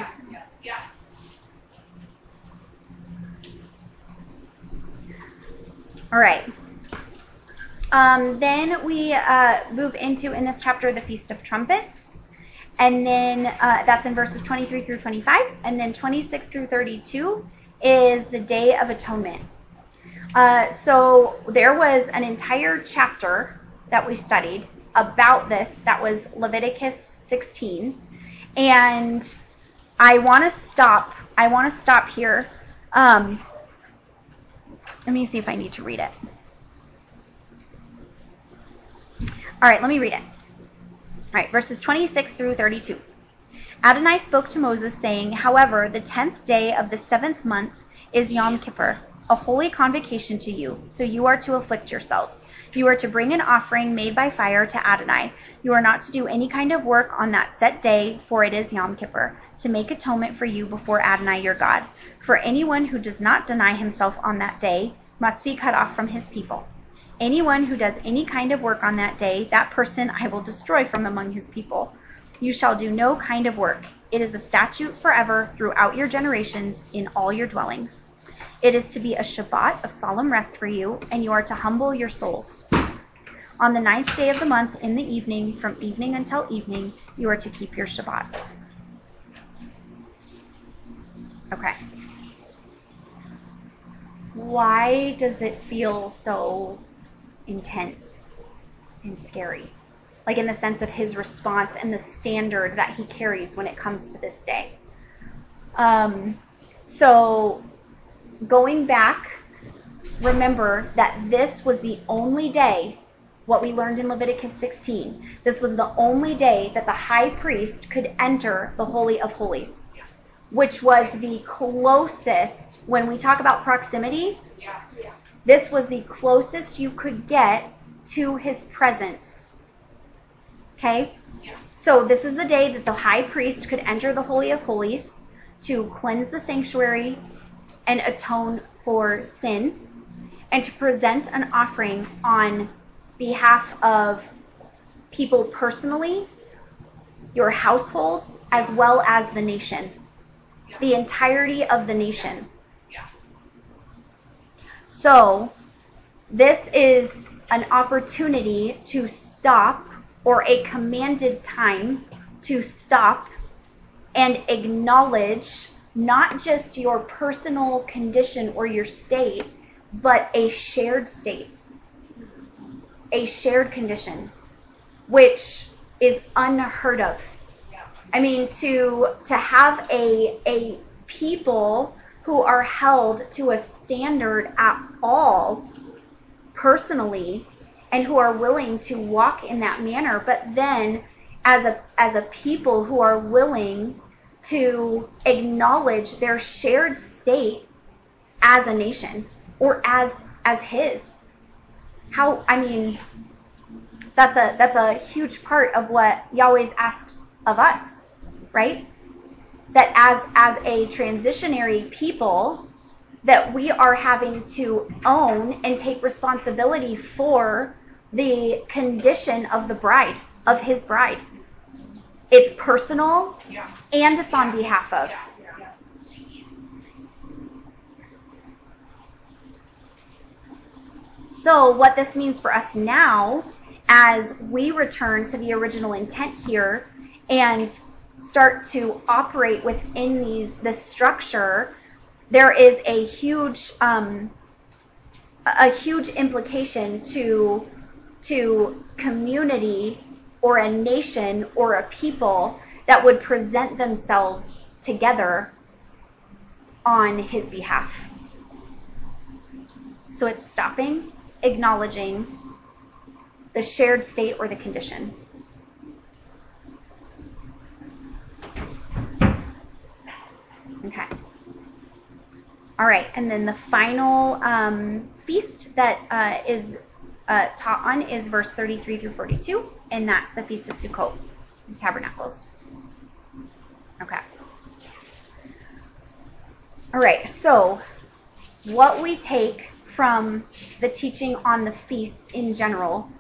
All right. Then we move into, in this chapter, the Feast of Trumpets. And then that's in verses 23 through 25. And then 26 through 32 is the Day of Atonement. So there was an entire chapter that we studied about this. That was Leviticus 16. And I want to stop here. Let me see if I need to read it. All right, let me read it. All right, verses 26 through 32. Adonai spoke to Moses, saying, "However, the 10th day of the 7th month is Yom Kippur, a holy convocation to you, so you are to afflict yourselves. You are to bring an offering made by fire to Adonai. You are not to do any kind of work on that set day, for it is Yom Kippur, to make atonement for you before Adonai your God. For anyone who does not deny himself on that day must be cut off from his people. Anyone who does any kind of work on that day, that person I will destroy from among his people. You shall do no kind of work. It is a statute forever throughout your generations in all your dwellings. It is to be a Shabbat of solemn rest for you, and you are to humble your souls. On the 9th day of the month, in the evening, from evening until evening, you are to keep your Shabbat." Okay. Why does it feel so intense and scary? Like, in the sense of his response and the standard that he carries when it comes to this day. So going back, remember that this was the only day, what we learned in Leviticus 16, this was the only day that the high priest could enter the Holy of Holies, which was the closest, when we talk about proximity, this was the closest you could get to his presence. Okay? So this is the day that the high priest could enter the Holy of Holies to cleanse the sanctuary and atone for sin, and to present an offering on behalf of people personally, your household, as well as the nation. The entirety of the nation. So this is an opportunity to stop, or a commanded time to stop and acknowledge not just your personal condition or your state, but a shared state, a shared condition, which is unheard of. I mean, to have a people who are held to a standard at all personally, and who are willing to walk in that manner, but then as a people who are willing to acknowledge their shared state as a nation, or as his. How, I mean, that's a huge part of what Yahweh's asked of us, right? That as a transitionary people, that we are having to own and take responsibility for the condition of the bride, of his bride. It's personal, Yeah. and it's on behalf of. Yeah. So what this means for us now, as we return to the original intent here and start to operate within this structure, there is a huge implication to community or a nation or a people that would present themselves together on his behalf. So it's stopping, acknowledging the shared state or the condition. Okay. All right, and then the final feast that is taught on is verse 33 through 42, and that's the Feast of Sukkot, Tabernacles. Okay. All right, so what we take from the teaching on the feasts in general: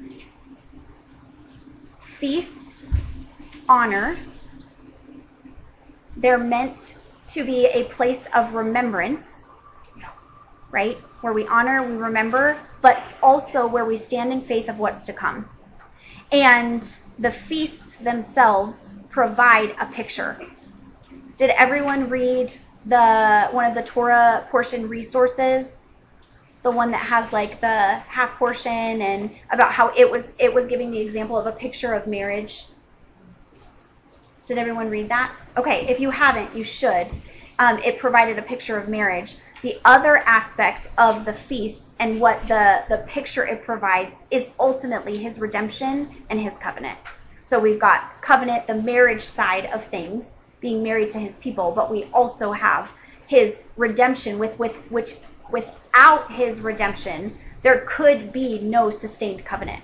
feasts honor. They're meant to be a place of remembrance, right? Where we honor, we remember, but also where we stand in faith of what's to come. And the feasts themselves provide a picture. Did everyone read one of the Torah portion resources? The one that has like the half portion and about how it was giving the example of a picture of marriage. Did everyone read that? Okay, if you haven't, you should. It provided a picture of marriage. The other aspect of the feasts and what the picture it provides is ultimately his redemption and his covenant. So we've got covenant, the marriage side of things, being married to his people, but we also have his redemption, which without his redemption, there could be no sustained covenant.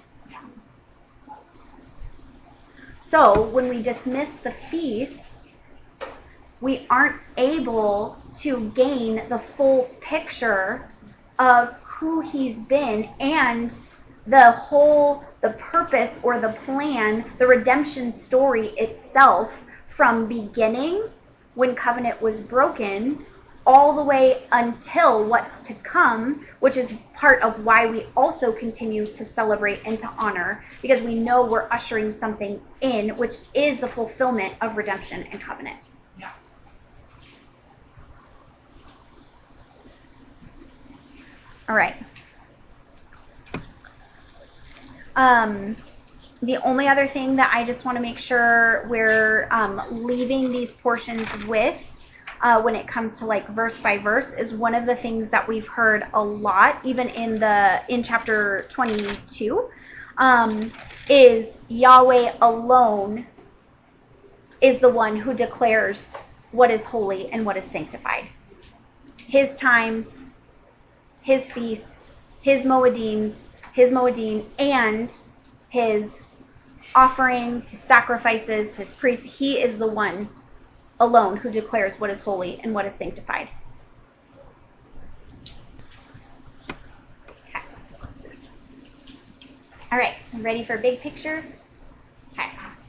So when we dismiss the feasts, we aren't able to gain the full picture of who he's been and the purpose or the plan, the redemption story itself from beginning when covenant was broken all the way until what's to come, which is part of why we also continue to celebrate and to honor, because we know we're ushering something in, which is the fulfillment of redemption and covenant. Yeah. All right. The only other thing that I just want to make sure we're leaving these portions with when it comes to like verse by verse is one of the things that we've heard a lot, even in chapter 22, is Yahweh alone is the one who declares what is holy and what is sanctified. His times, his feasts, his moedim, and his offering, his sacrifices, his priests, he is the one alone who declares what is holy and what is sanctified. Okay. All right, ready for a big picture? Okay.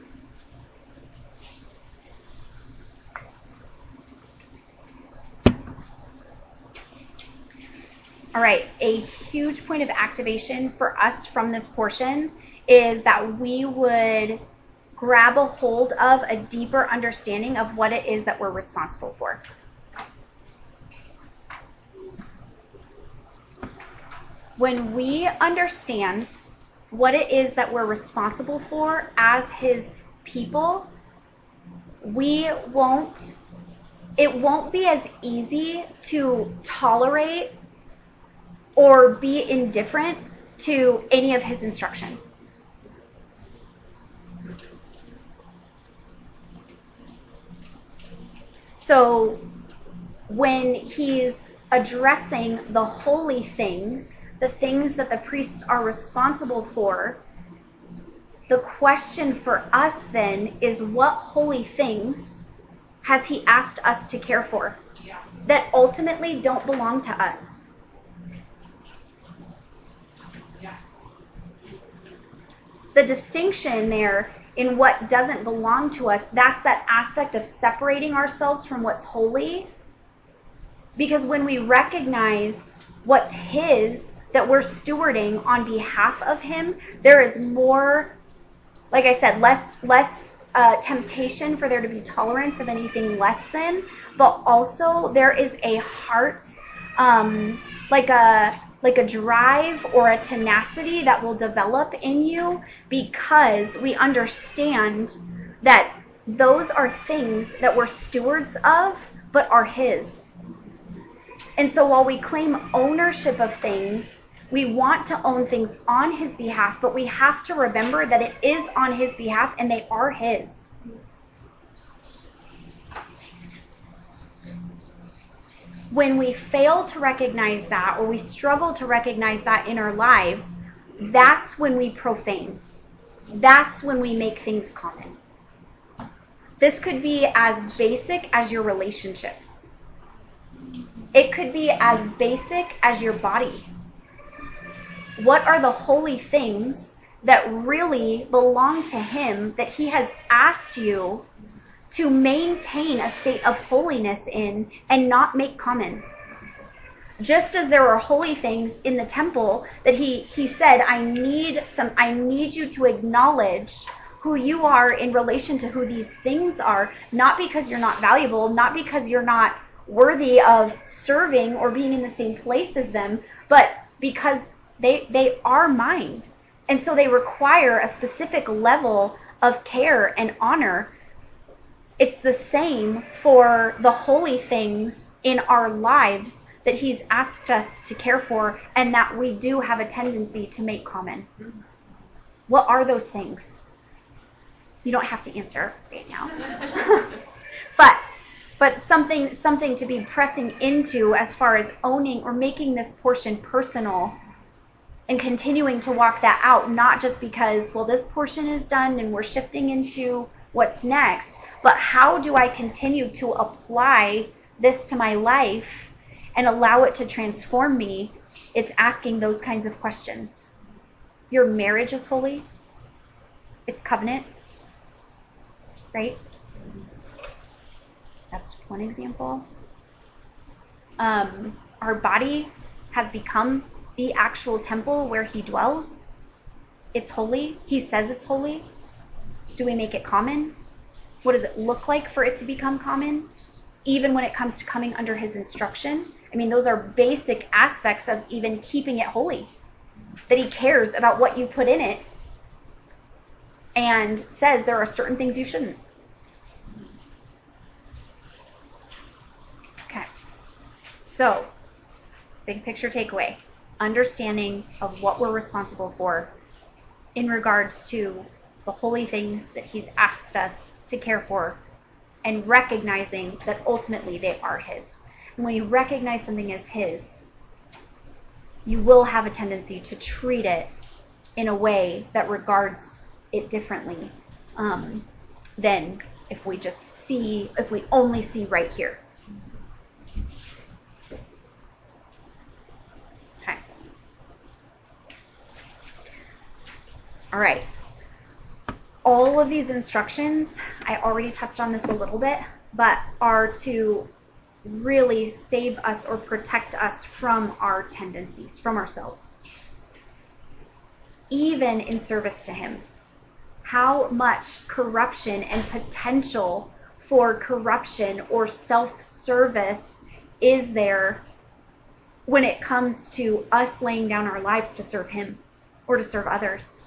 All right, a huge point of activation for us from this portion is that we would grab a hold of a deeper understanding of what it is that we're responsible for. When we understand what it is that we're responsible for as his people, it won't be as easy to tolerate or be indifferent to any of his instruction. So when he's addressing the holy things, the things that the priests are responsible for, the question for us then is, what holy things has he asked us to care for that ultimately don't belong to us? The distinction there in what doesn't belong to us, that's that aspect of separating ourselves from what's holy. Because when we recognize what's his, that we're stewarding on behalf of him, there is more, like I said, less temptation for there to be tolerance of anything less than, but also there is a heart's like a drive or a tenacity that will develop in you, because we understand that those are things that we're stewards of but are his. And so while we claim ownership of things, we want to own things on his behalf, but we have to remember that it is on his behalf and they are his. When we fail to recognize that, or we struggle to recognize that in our lives, that's when we profane. That's when we make things common. This could be as basic as your relationships. It could be as basic as your body. What are the holy things that really belong to him that he has asked you to maintain a state of holiness in and not make common? Just as there are holy things in the temple that he said, I need you to acknowledge who you are in relation to who these things are, not because you're not valuable, not because you're not worthy of serving or being in the same place as them, but because they are mine. And so they require a specific level of care and honor. It's the same for the holy things in our lives that he's asked us to care for, and that we do have a tendency to make common. What are those things? You don't have to answer right now. But something to be pressing into as far as owning or making this portion personal and continuing to walk that out, not just because, well, this portion is done and we're shifting into what's next, but how do I continue to apply this to my life and allow it to transform me? It's asking those kinds of questions. Your marriage is holy. It's covenant, right? That's one example. Our body has become the actual temple where he dwells. It's holy. He says it's holy. Do we make it common? What does it look like for it to become common? Even when it comes to coming under his instruction. I mean, those are basic aspects of even keeping it holy. That he cares about what you put in it and says there are certain things you shouldn't. Okay. So, big picture takeaway. Understanding of what we're responsible for in regards to the holy things that he's asked us to care for, and recognizing that ultimately they are his. And when you recognize something as his, you will have a tendency to treat it in a way that regards it differently than if we only see right here. Okay. All right. All of these instructions, I already touched on this a little bit, but are to really save us or protect us from our tendencies, from ourselves. Even in service to him. How much corruption and potential for corruption or self-service is there when it comes to us laying down our lives to serve him or to serve others?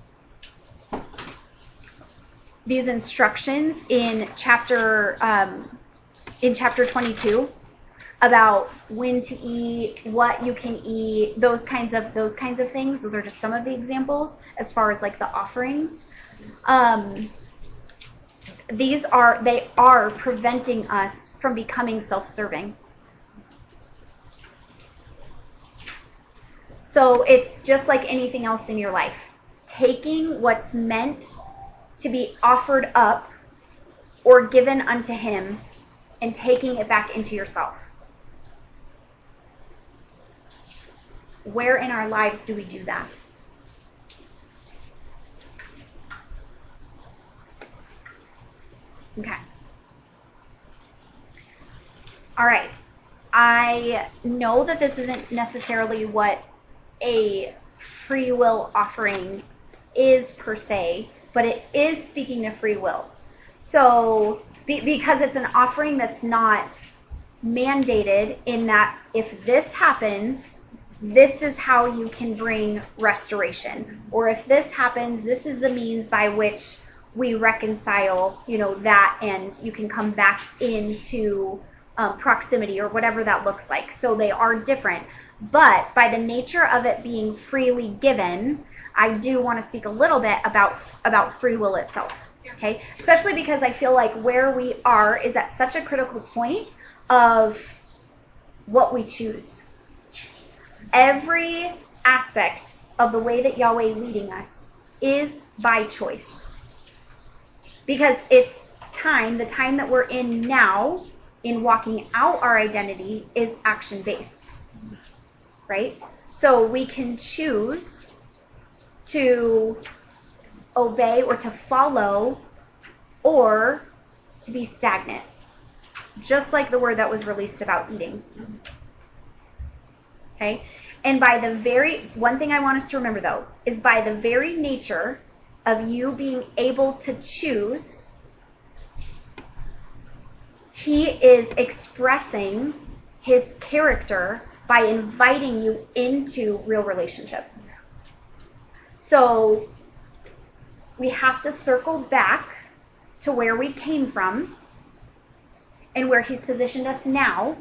These instructions in chapter 22 about when to eat, what you can eat, those kinds of things. Those are just some of the examples as far as like the offerings. They are preventing us from becoming self-serving. So it's just like anything else in your life. Taking what's meant to be offered up or given unto him and taking it back into yourself. Where in our lives do we do that? Okay. All right. I know that this isn't necessarily what a free will offering is per se, but it is speaking to free will. So, because it's an offering that's not mandated in that if this happens, this is how you can bring restoration. Or if this happens, this is the means by which we reconcile, that, and you can come back into proximity or whatever that looks like. So they are different. But by the nature of it being freely given, I do want to speak a little bit about free will itself. Okay? Especially because I feel like where we are is at such a critical point of what we choose. Every aspect of the way that Yahweh leading us is by choice. Because it's the time that we're in now, in walking out our identity, is action-based. Right? So we can choose to obey or to follow or to be stagnant. Just like the word that was released about eating. Okay? And one thing I want us to remember though, is by the very nature of you being able to choose, he is expressing his character by inviting you into real relationship. So we have to circle back to where we came from and where he's positioned us now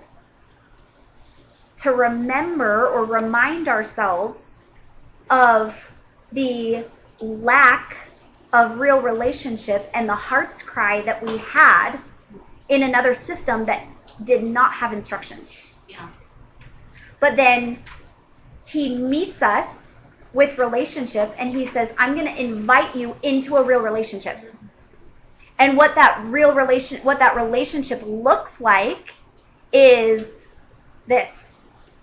to remember or remind ourselves of the lack of real relationship and the heart's cry that we had in another system that did not have instructions. Yeah. But then he meets us with relationship and he says, I'm going to invite you into a real relationship. And what that relationship looks like is this.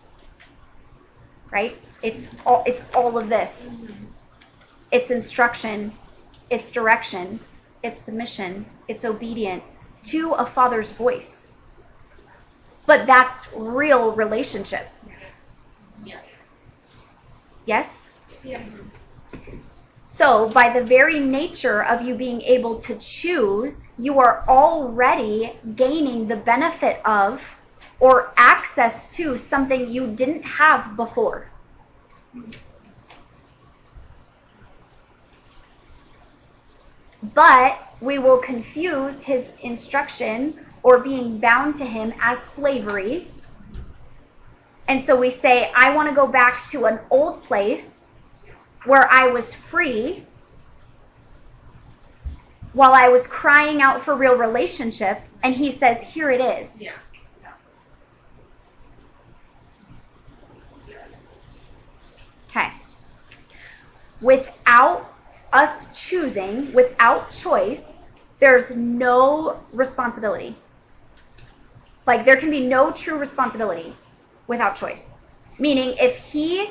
Right? It's all of this. Mm-hmm. It's instruction, it's direction, it's submission, it's obedience to a father's voice. But that's real relationship. Yes. Yes? Yeah. So by the very nature of you being able to choose, you are already gaining the benefit of or access to something you didn't have before. But we will confuse his instruction or being bound to him as slavery. And so we say, I want to go back to an old place where I was free while I was crying out for real relationship. And he says, here it is. Yeah. Okay. Without us choosing, without choice, there's no responsibility. Like there can be no true responsibility without choice. Meaning if he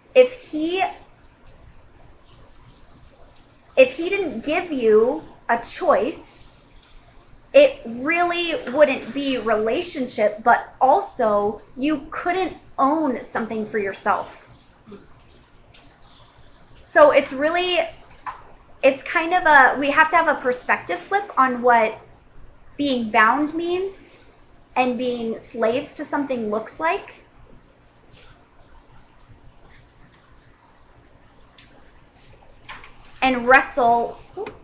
didn't give you a choice, it really wouldn't be relationship, but also you couldn't own something for yourself. So it's kind of we have to have a perspective flip on what being bound means and being slaves to something looks like. And wrestle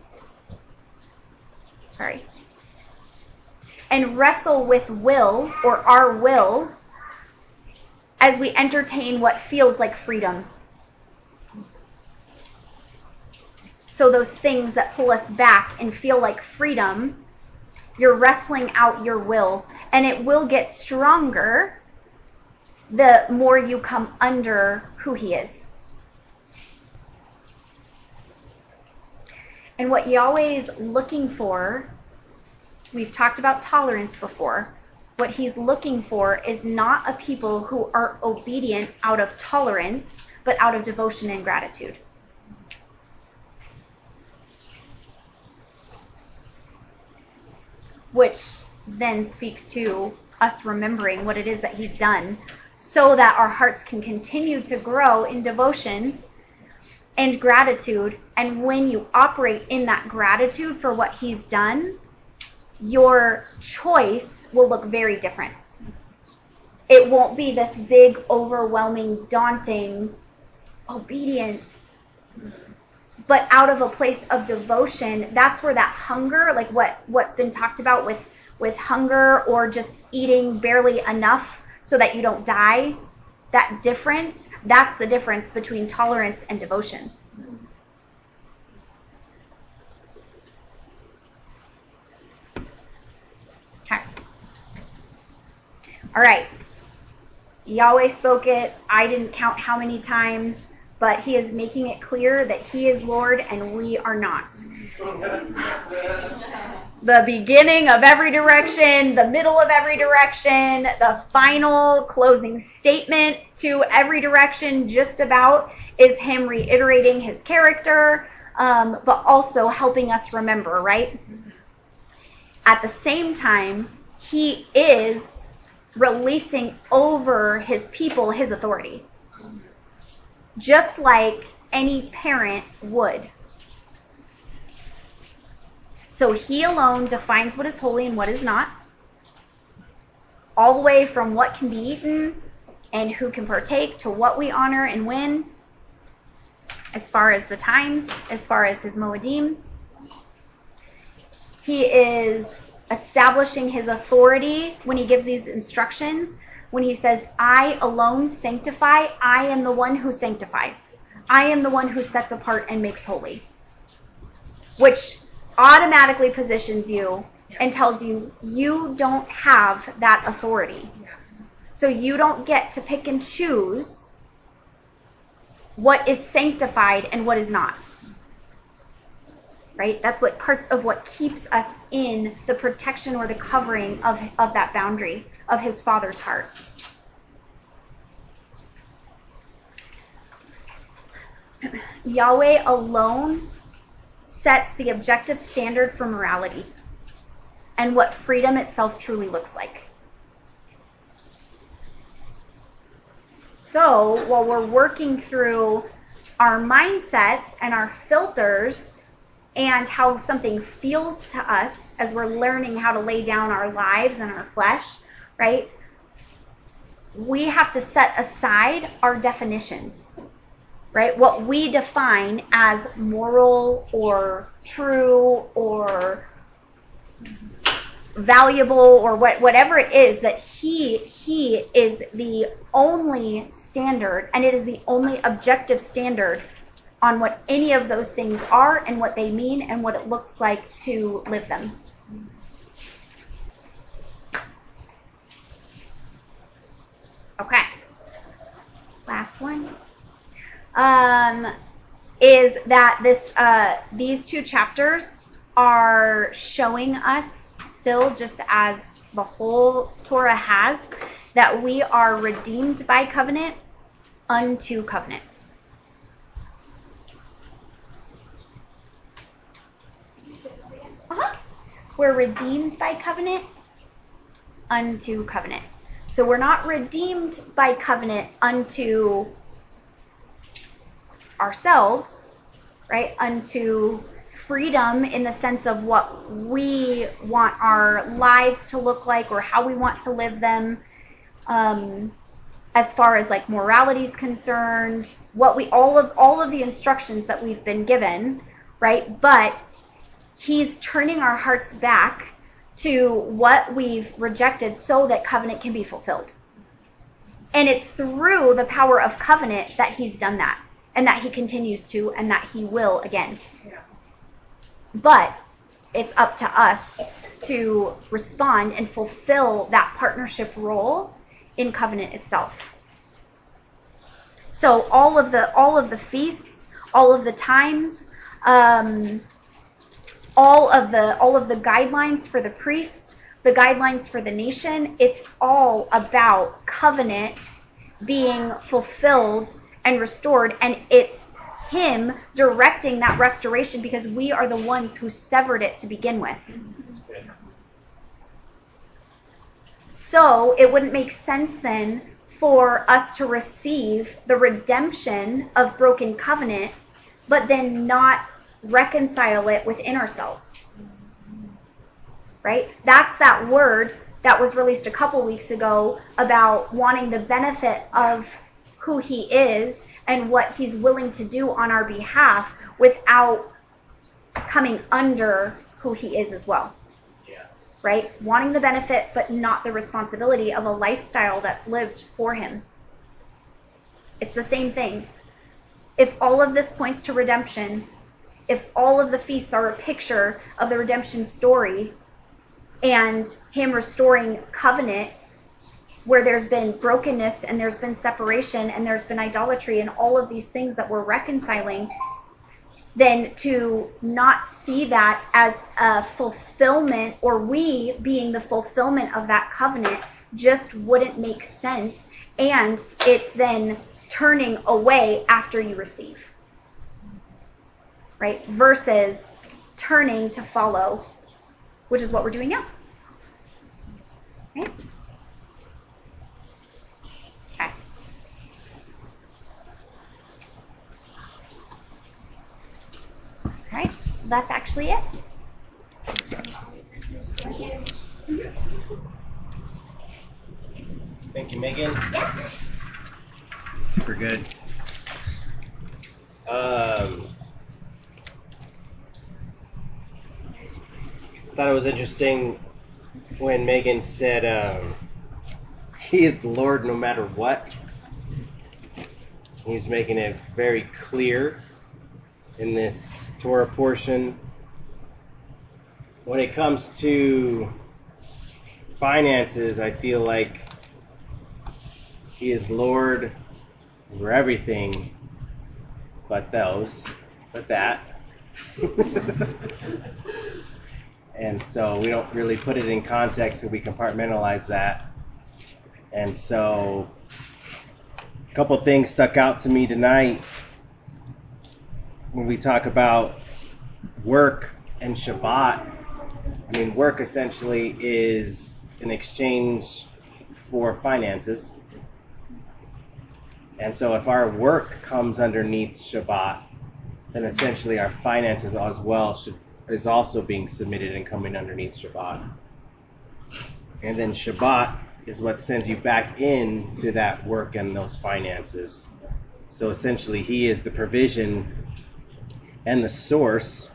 with will or our will as we entertain what feels like freedom. So those things that pull us back and feel like freedom, you're wrestling out your will, and it will get stronger the more you come under who he is. And what Yahweh is looking for, we've talked about tolerance before. What he's looking for is not a people who are obedient out of tolerance, but out of devotion and gratitude. which then speaks to us remembering what it is that he's done so that our hearts can continue to grow in devotion and gratitude. And when you operate in that gratitude for what he's done, your choice will look very different. It won't be this big, overwhelming, daunting obedience, but out of a place of devotion. That's where that hunger, like what's been talked about with hunger or just eating barely enough so that you don't die, that difference, that's the difference between tolerance and devotion. Okay. All right. Yahweh spoke it. I didn't count how many times, but he is making it clear that he is Lord and we are not. The beginning of every direction, the middle of every direction, the final closing statement to every direction just about is him reiterating his character, but also helping us remember, right? At the same time, he is releasing over his people his authority, just like any parent would. So he alone defines what is holy and what is not, all the way from what can be eaten and who can partake to what we honor and when, as far as the times, as far as his moedim. He is establishing his authority when he gives these instructions. When he says, I alone sanctify, I am the one who sanctifies. I am the one who sets apart and makes holy. Which automatically positions you and tells you, you don't have that authority. So you don't get to pick and choose what is sanctified and what is not. Right? That's what parts of what keeps us in the protection or the covering of that boundary of his Father's heart. Yahweh alone sets the objective standard for morality and what freedom itself truly looks like. So while we're working through our mindsets and our filters and how something feels to us as we're learning how to lay down our lives and our flesh, right? We have to set aside our definitions, right? What we define as moral or true or valuable or whatever it is, that he is the only standard, and it is the only objective standard on what any of those things are and what they mean and what it looks like to live them. Okay. Last one is that these two chapters are showing us still, just as the whole Torah has, that we are redeemed by covenant unto covenant. We're redeemed by covenant unto covenant. So we're not redeemed by covenant unto ourselves, right? Unto freedom in the sense of what we want our lives to look like or how we want to live them, as far as like morality is concerned, all of the instructions that we've been given, right? But he's turning our hearts back to what we've rejected so that covenant can be fulfilled. And it's through the power of covenant that he's done that, and that he continues to, and that he will again. Yeah. But it's up to us to respond and fulfill that partnership role in covenant itself. So all of the feasts, all of the times, all of the guidelines for the priest, the guidelines for the nation, it's all about covenant being fulfilled and restored, and it's him directing that restoration because we are the ones who severed it to begin with. So it wouldn't make sense then for us to receive the redemption of broken covenant, but then not reconcile it within ourselves. Right? That's that word that was released a couple weeks ago about wanting the benefit of who he is and what he's willing to do on our behalf without coming under who he is as well. Yeah. Right? Wanting the benefit, but not the responsibility of a lifestyle that's lived for him. It's the same thing. If all of this points to redemption, if all of the feasts are a picture of the redemption story and him restoring covenant where there's been brokenness and there's been separation and there's been idolatry and all of these things that we're reconciling, then to not see that as a fulfillment, or we being the fulfillment of that covenant, just wouldn't make sense. And it's then turning away after you receive, right? Versus turning to follow, which is what we're doing now. Right? Okay. All right. That's actually it. Thank you, Megan. Yes. Super good. Thought it was interesting when Megan said he is Lord no matter what. He's making it very clear in this Torah portion. When it comes to finances, I feel like he is Lord over everything but that. And so we don't really put it in context, and we compartmentalize that. And so a couple things stuck out to me tonight when we talk about work and Shabbat. I mean, work essentially is an exchange for finances. And so if our work comes underneath Shabbat, then essentially our finances as well is also being submitted and coming underneath Shabbat. And then Shabbat is what sends you back into that work and those finances. So essentially he is the provision and the source.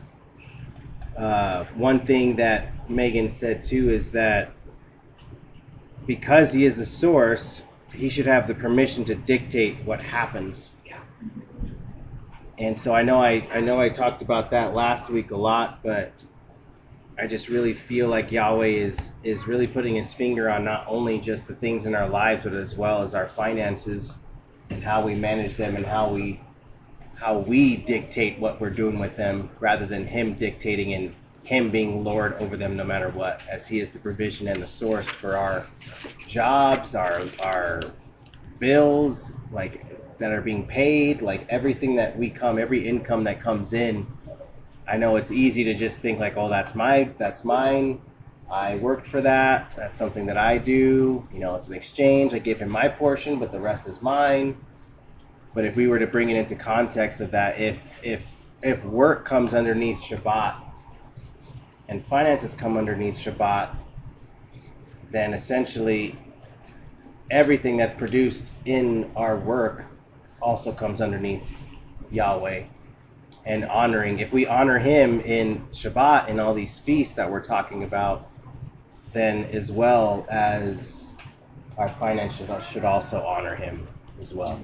One thing that Megan said too is that because he is the source, he should have the permission to dictate what happens. And so I know I talked about that last week a lot, but I just really feel like Yahweh is really putting his finger on not only just the things in our lives, but as well as our finances and how we manage them and how we dictate what we're doing with them, rather than him dictating and him being Lord over them no matter what, as he is the provision and the source for our jobs, our bills, like that are being paid, like everything that every income that comes in. I know it's easy to just think like, oh, that's mine. I worked for that. That's something that I do. It's an exchange. I give him my portion, but the rest is mine. But if we were to bring it into context of that, if work comes underneath Shabbat and finances come underneath Shabbat, then essentially everything that's produced in our work also comes underneath Yahweh. And if we honor him in Shabbat and all these feasts that we're talking about, then as well as our finances should also honor him as well.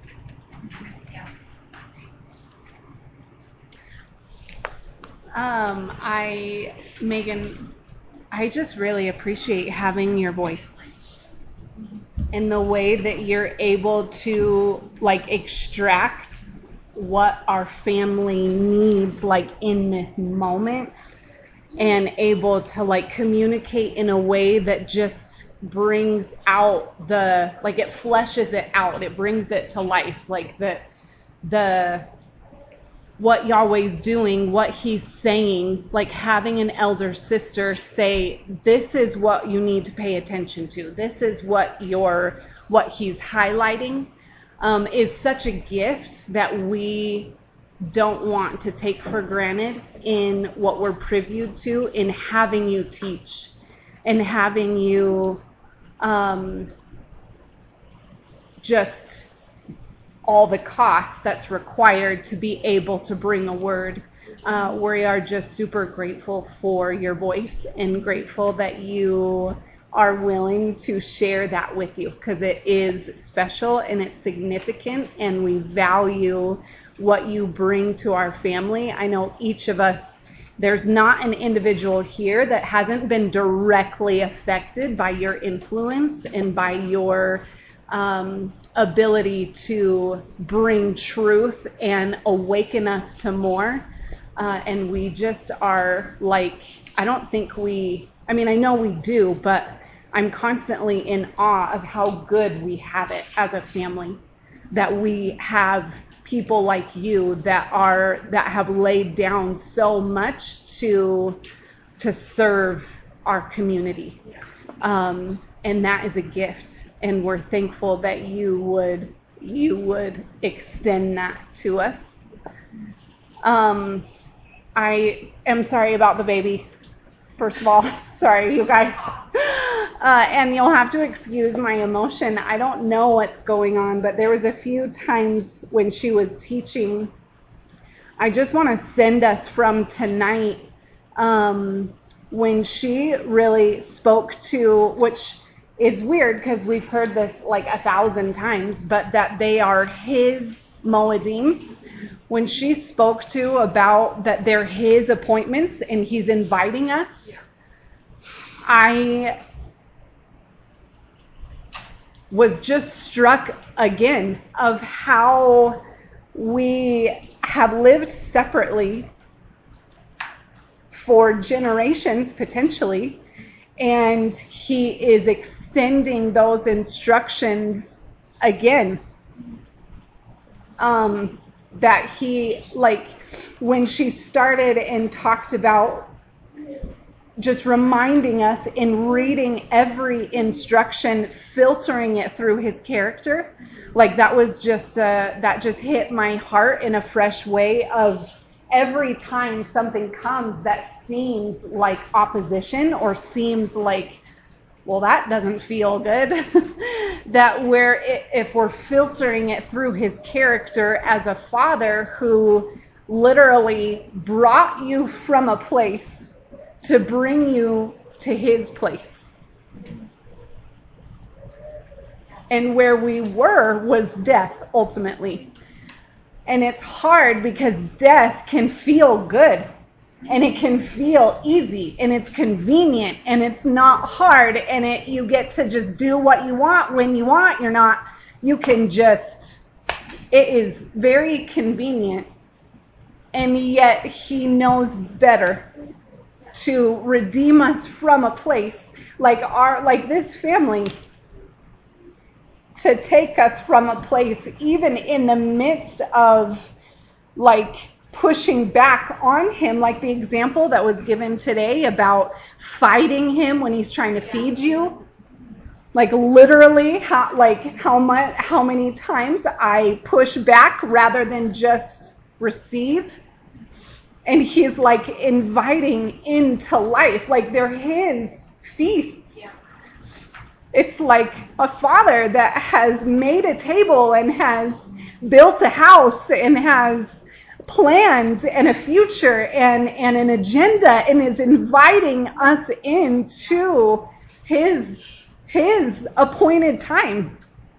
Megan, I just really appreciate having your voice and the way that you're able to extract what our family needs in this moment, and able to communicate in a way that just brings out it fleshes it out, it brings it to life, what Yahweh's doing, what he's saying, like having an elder sister say, this is what you need to pay attention to. This is what he's highlighting, is such a gift that we don't want to take for granted in what we're privy to, in having you teach and having you just all the cost that's required to be able to bring a word. We are just super grateful for your voice and grateful that you are willing to share that with you, because it is special and it's significant, and we value what you bring to our family. I know each of us, there's not an individual here that hasn't been directly affected by your influence and by your ability to bring truth and awaken us to more. And we just are like, I know we do, but I'm constantly in awe of how good we have it as a family, that we have people like you that have laid down so much to serve our community. And that is a gift, and we're thankful that you would extend that to us. I am sorry about the baby. First of all, sorry, you guys. And you'll have to excuse my emotion. I don't know what's going on, but there was a few times when she was teaching. I just want to send us from tonight, when she really spoke to, which is weird because we've heard this like 1,000 times, but that they are his Moedim. When she spoke to about that they're his appointments and he's inviting us, I was just struck again of how we have lived separately for generations potentially, and he is extending those instructions again. That he, like, when she started and talked about just reminding us in reading every instruction, filtering it through his character, like that was just, that just hit my heart in a fresh way of every time something comes that seems like opposition or seems like, well, that doesn't feel good, that if we're filtering it through his character as a father who literally brought you from a place to bring you to his place. And where we were was death, ultimately. And it's hard because death can feel good. And it can feel easy, and it's convenient, and it's not hard, and you get to just do what you want when you want. It is very convenient, and yet he knows better to redeem us from a place like this family, to take us from a place even in the midst of like pushing back on him, like the example that was given today about fighting him when he's trying to feed you. Like literally how many times I push back rather than just receive. And he's like inviting into life, like they're his feasts. Yeah. It's like a father that has made a table and has built a house and has plans and a future and an agenda, and is inviting us into his appointed time.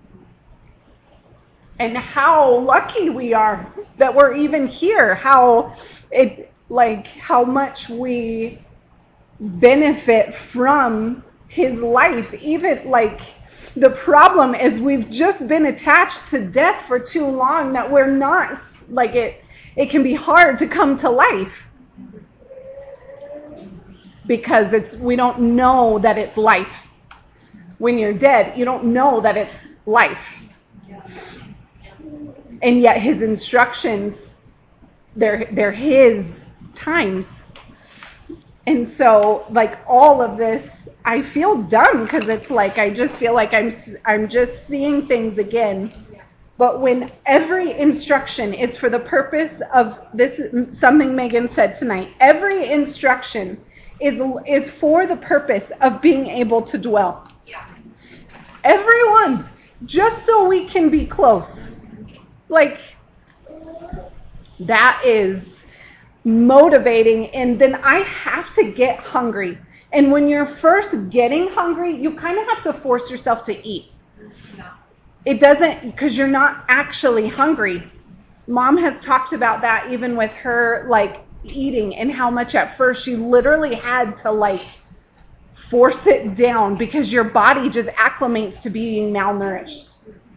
And how lucky we are that we're even here, how much we benefit from his life. Even like the problem is we've just been attached to death for too long that we're not like it can be hard to come to life because we don't know that it's life. When you're dead, you don't know that it's life. And yet his instructions they're his times. And so, like, all of this, I feel dumb because it's like I just feel like I'm just seeing things again. But when every instruction is for the purpose of this, something Megan said tonight, every instruction is for the purpose of being able to dwell. Yeah. Everyone, just so we can be close. Like, that is motivating. And then I have to get hungry. And when you're first getting hungry, you kind of have to force yourself to eat. No. It doesn't, because you're not actually hungry. Mom has talked about that even with her, like, eating, and how much at first she literally had to, like, force it down because your body just acclimates to being malnourished.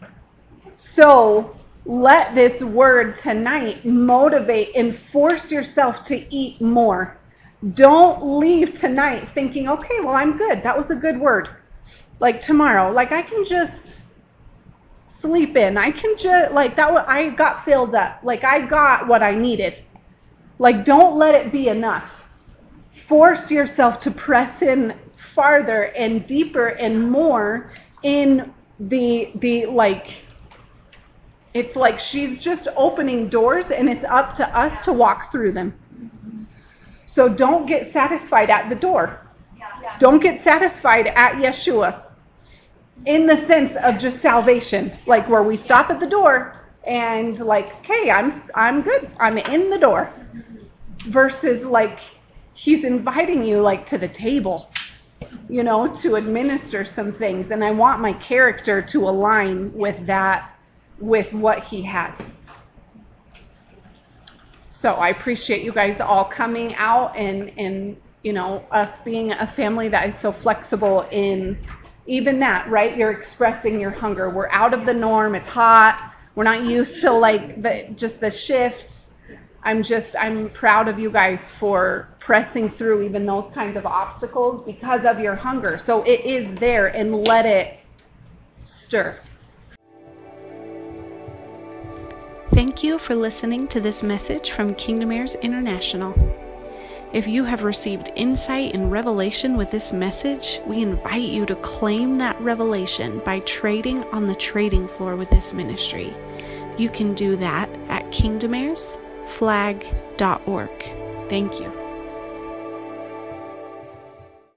So let this word tonight motivate and force yourself to eat more. Don't leave tonight thinking, okay, well, I'm good. That was a good word. Like tomorrow, like I can just sleep in. I can just, like that, I got filled up. Like I got what I needed. Like don't let it be enough. Force yourself to press in farther and deeper and more in the like, it's like she's just opening doors and it's up to us to walk through them. So don't get satisfied at the door. Yeah. Don't get satisfied at Yeshua in the sense of just salvation, like where we stop at the door and like, okay, I'm good. I'm in the door. Versus like he's inviting you like to the table, you know, to administer some things. And I want my character to align with that, with what he has. So I appreciate you guys all coming out and you know, us being a family that is so flexible in even that, right? You're expressing your hunger. We're out of the norm. It's hot. We're not used to like the shift. I'm proud of you guys for pressing through even those kinds of obstacles because of your hunger. So it is there, and let it stir. Thank you for listening to this message from Kingdom Heirs International. If you have received insight and revelation with this message, we invite you to claim that revelation by trading on the trading floor with this ministry. You can do that at kingdomheirsflag.org. Thank you.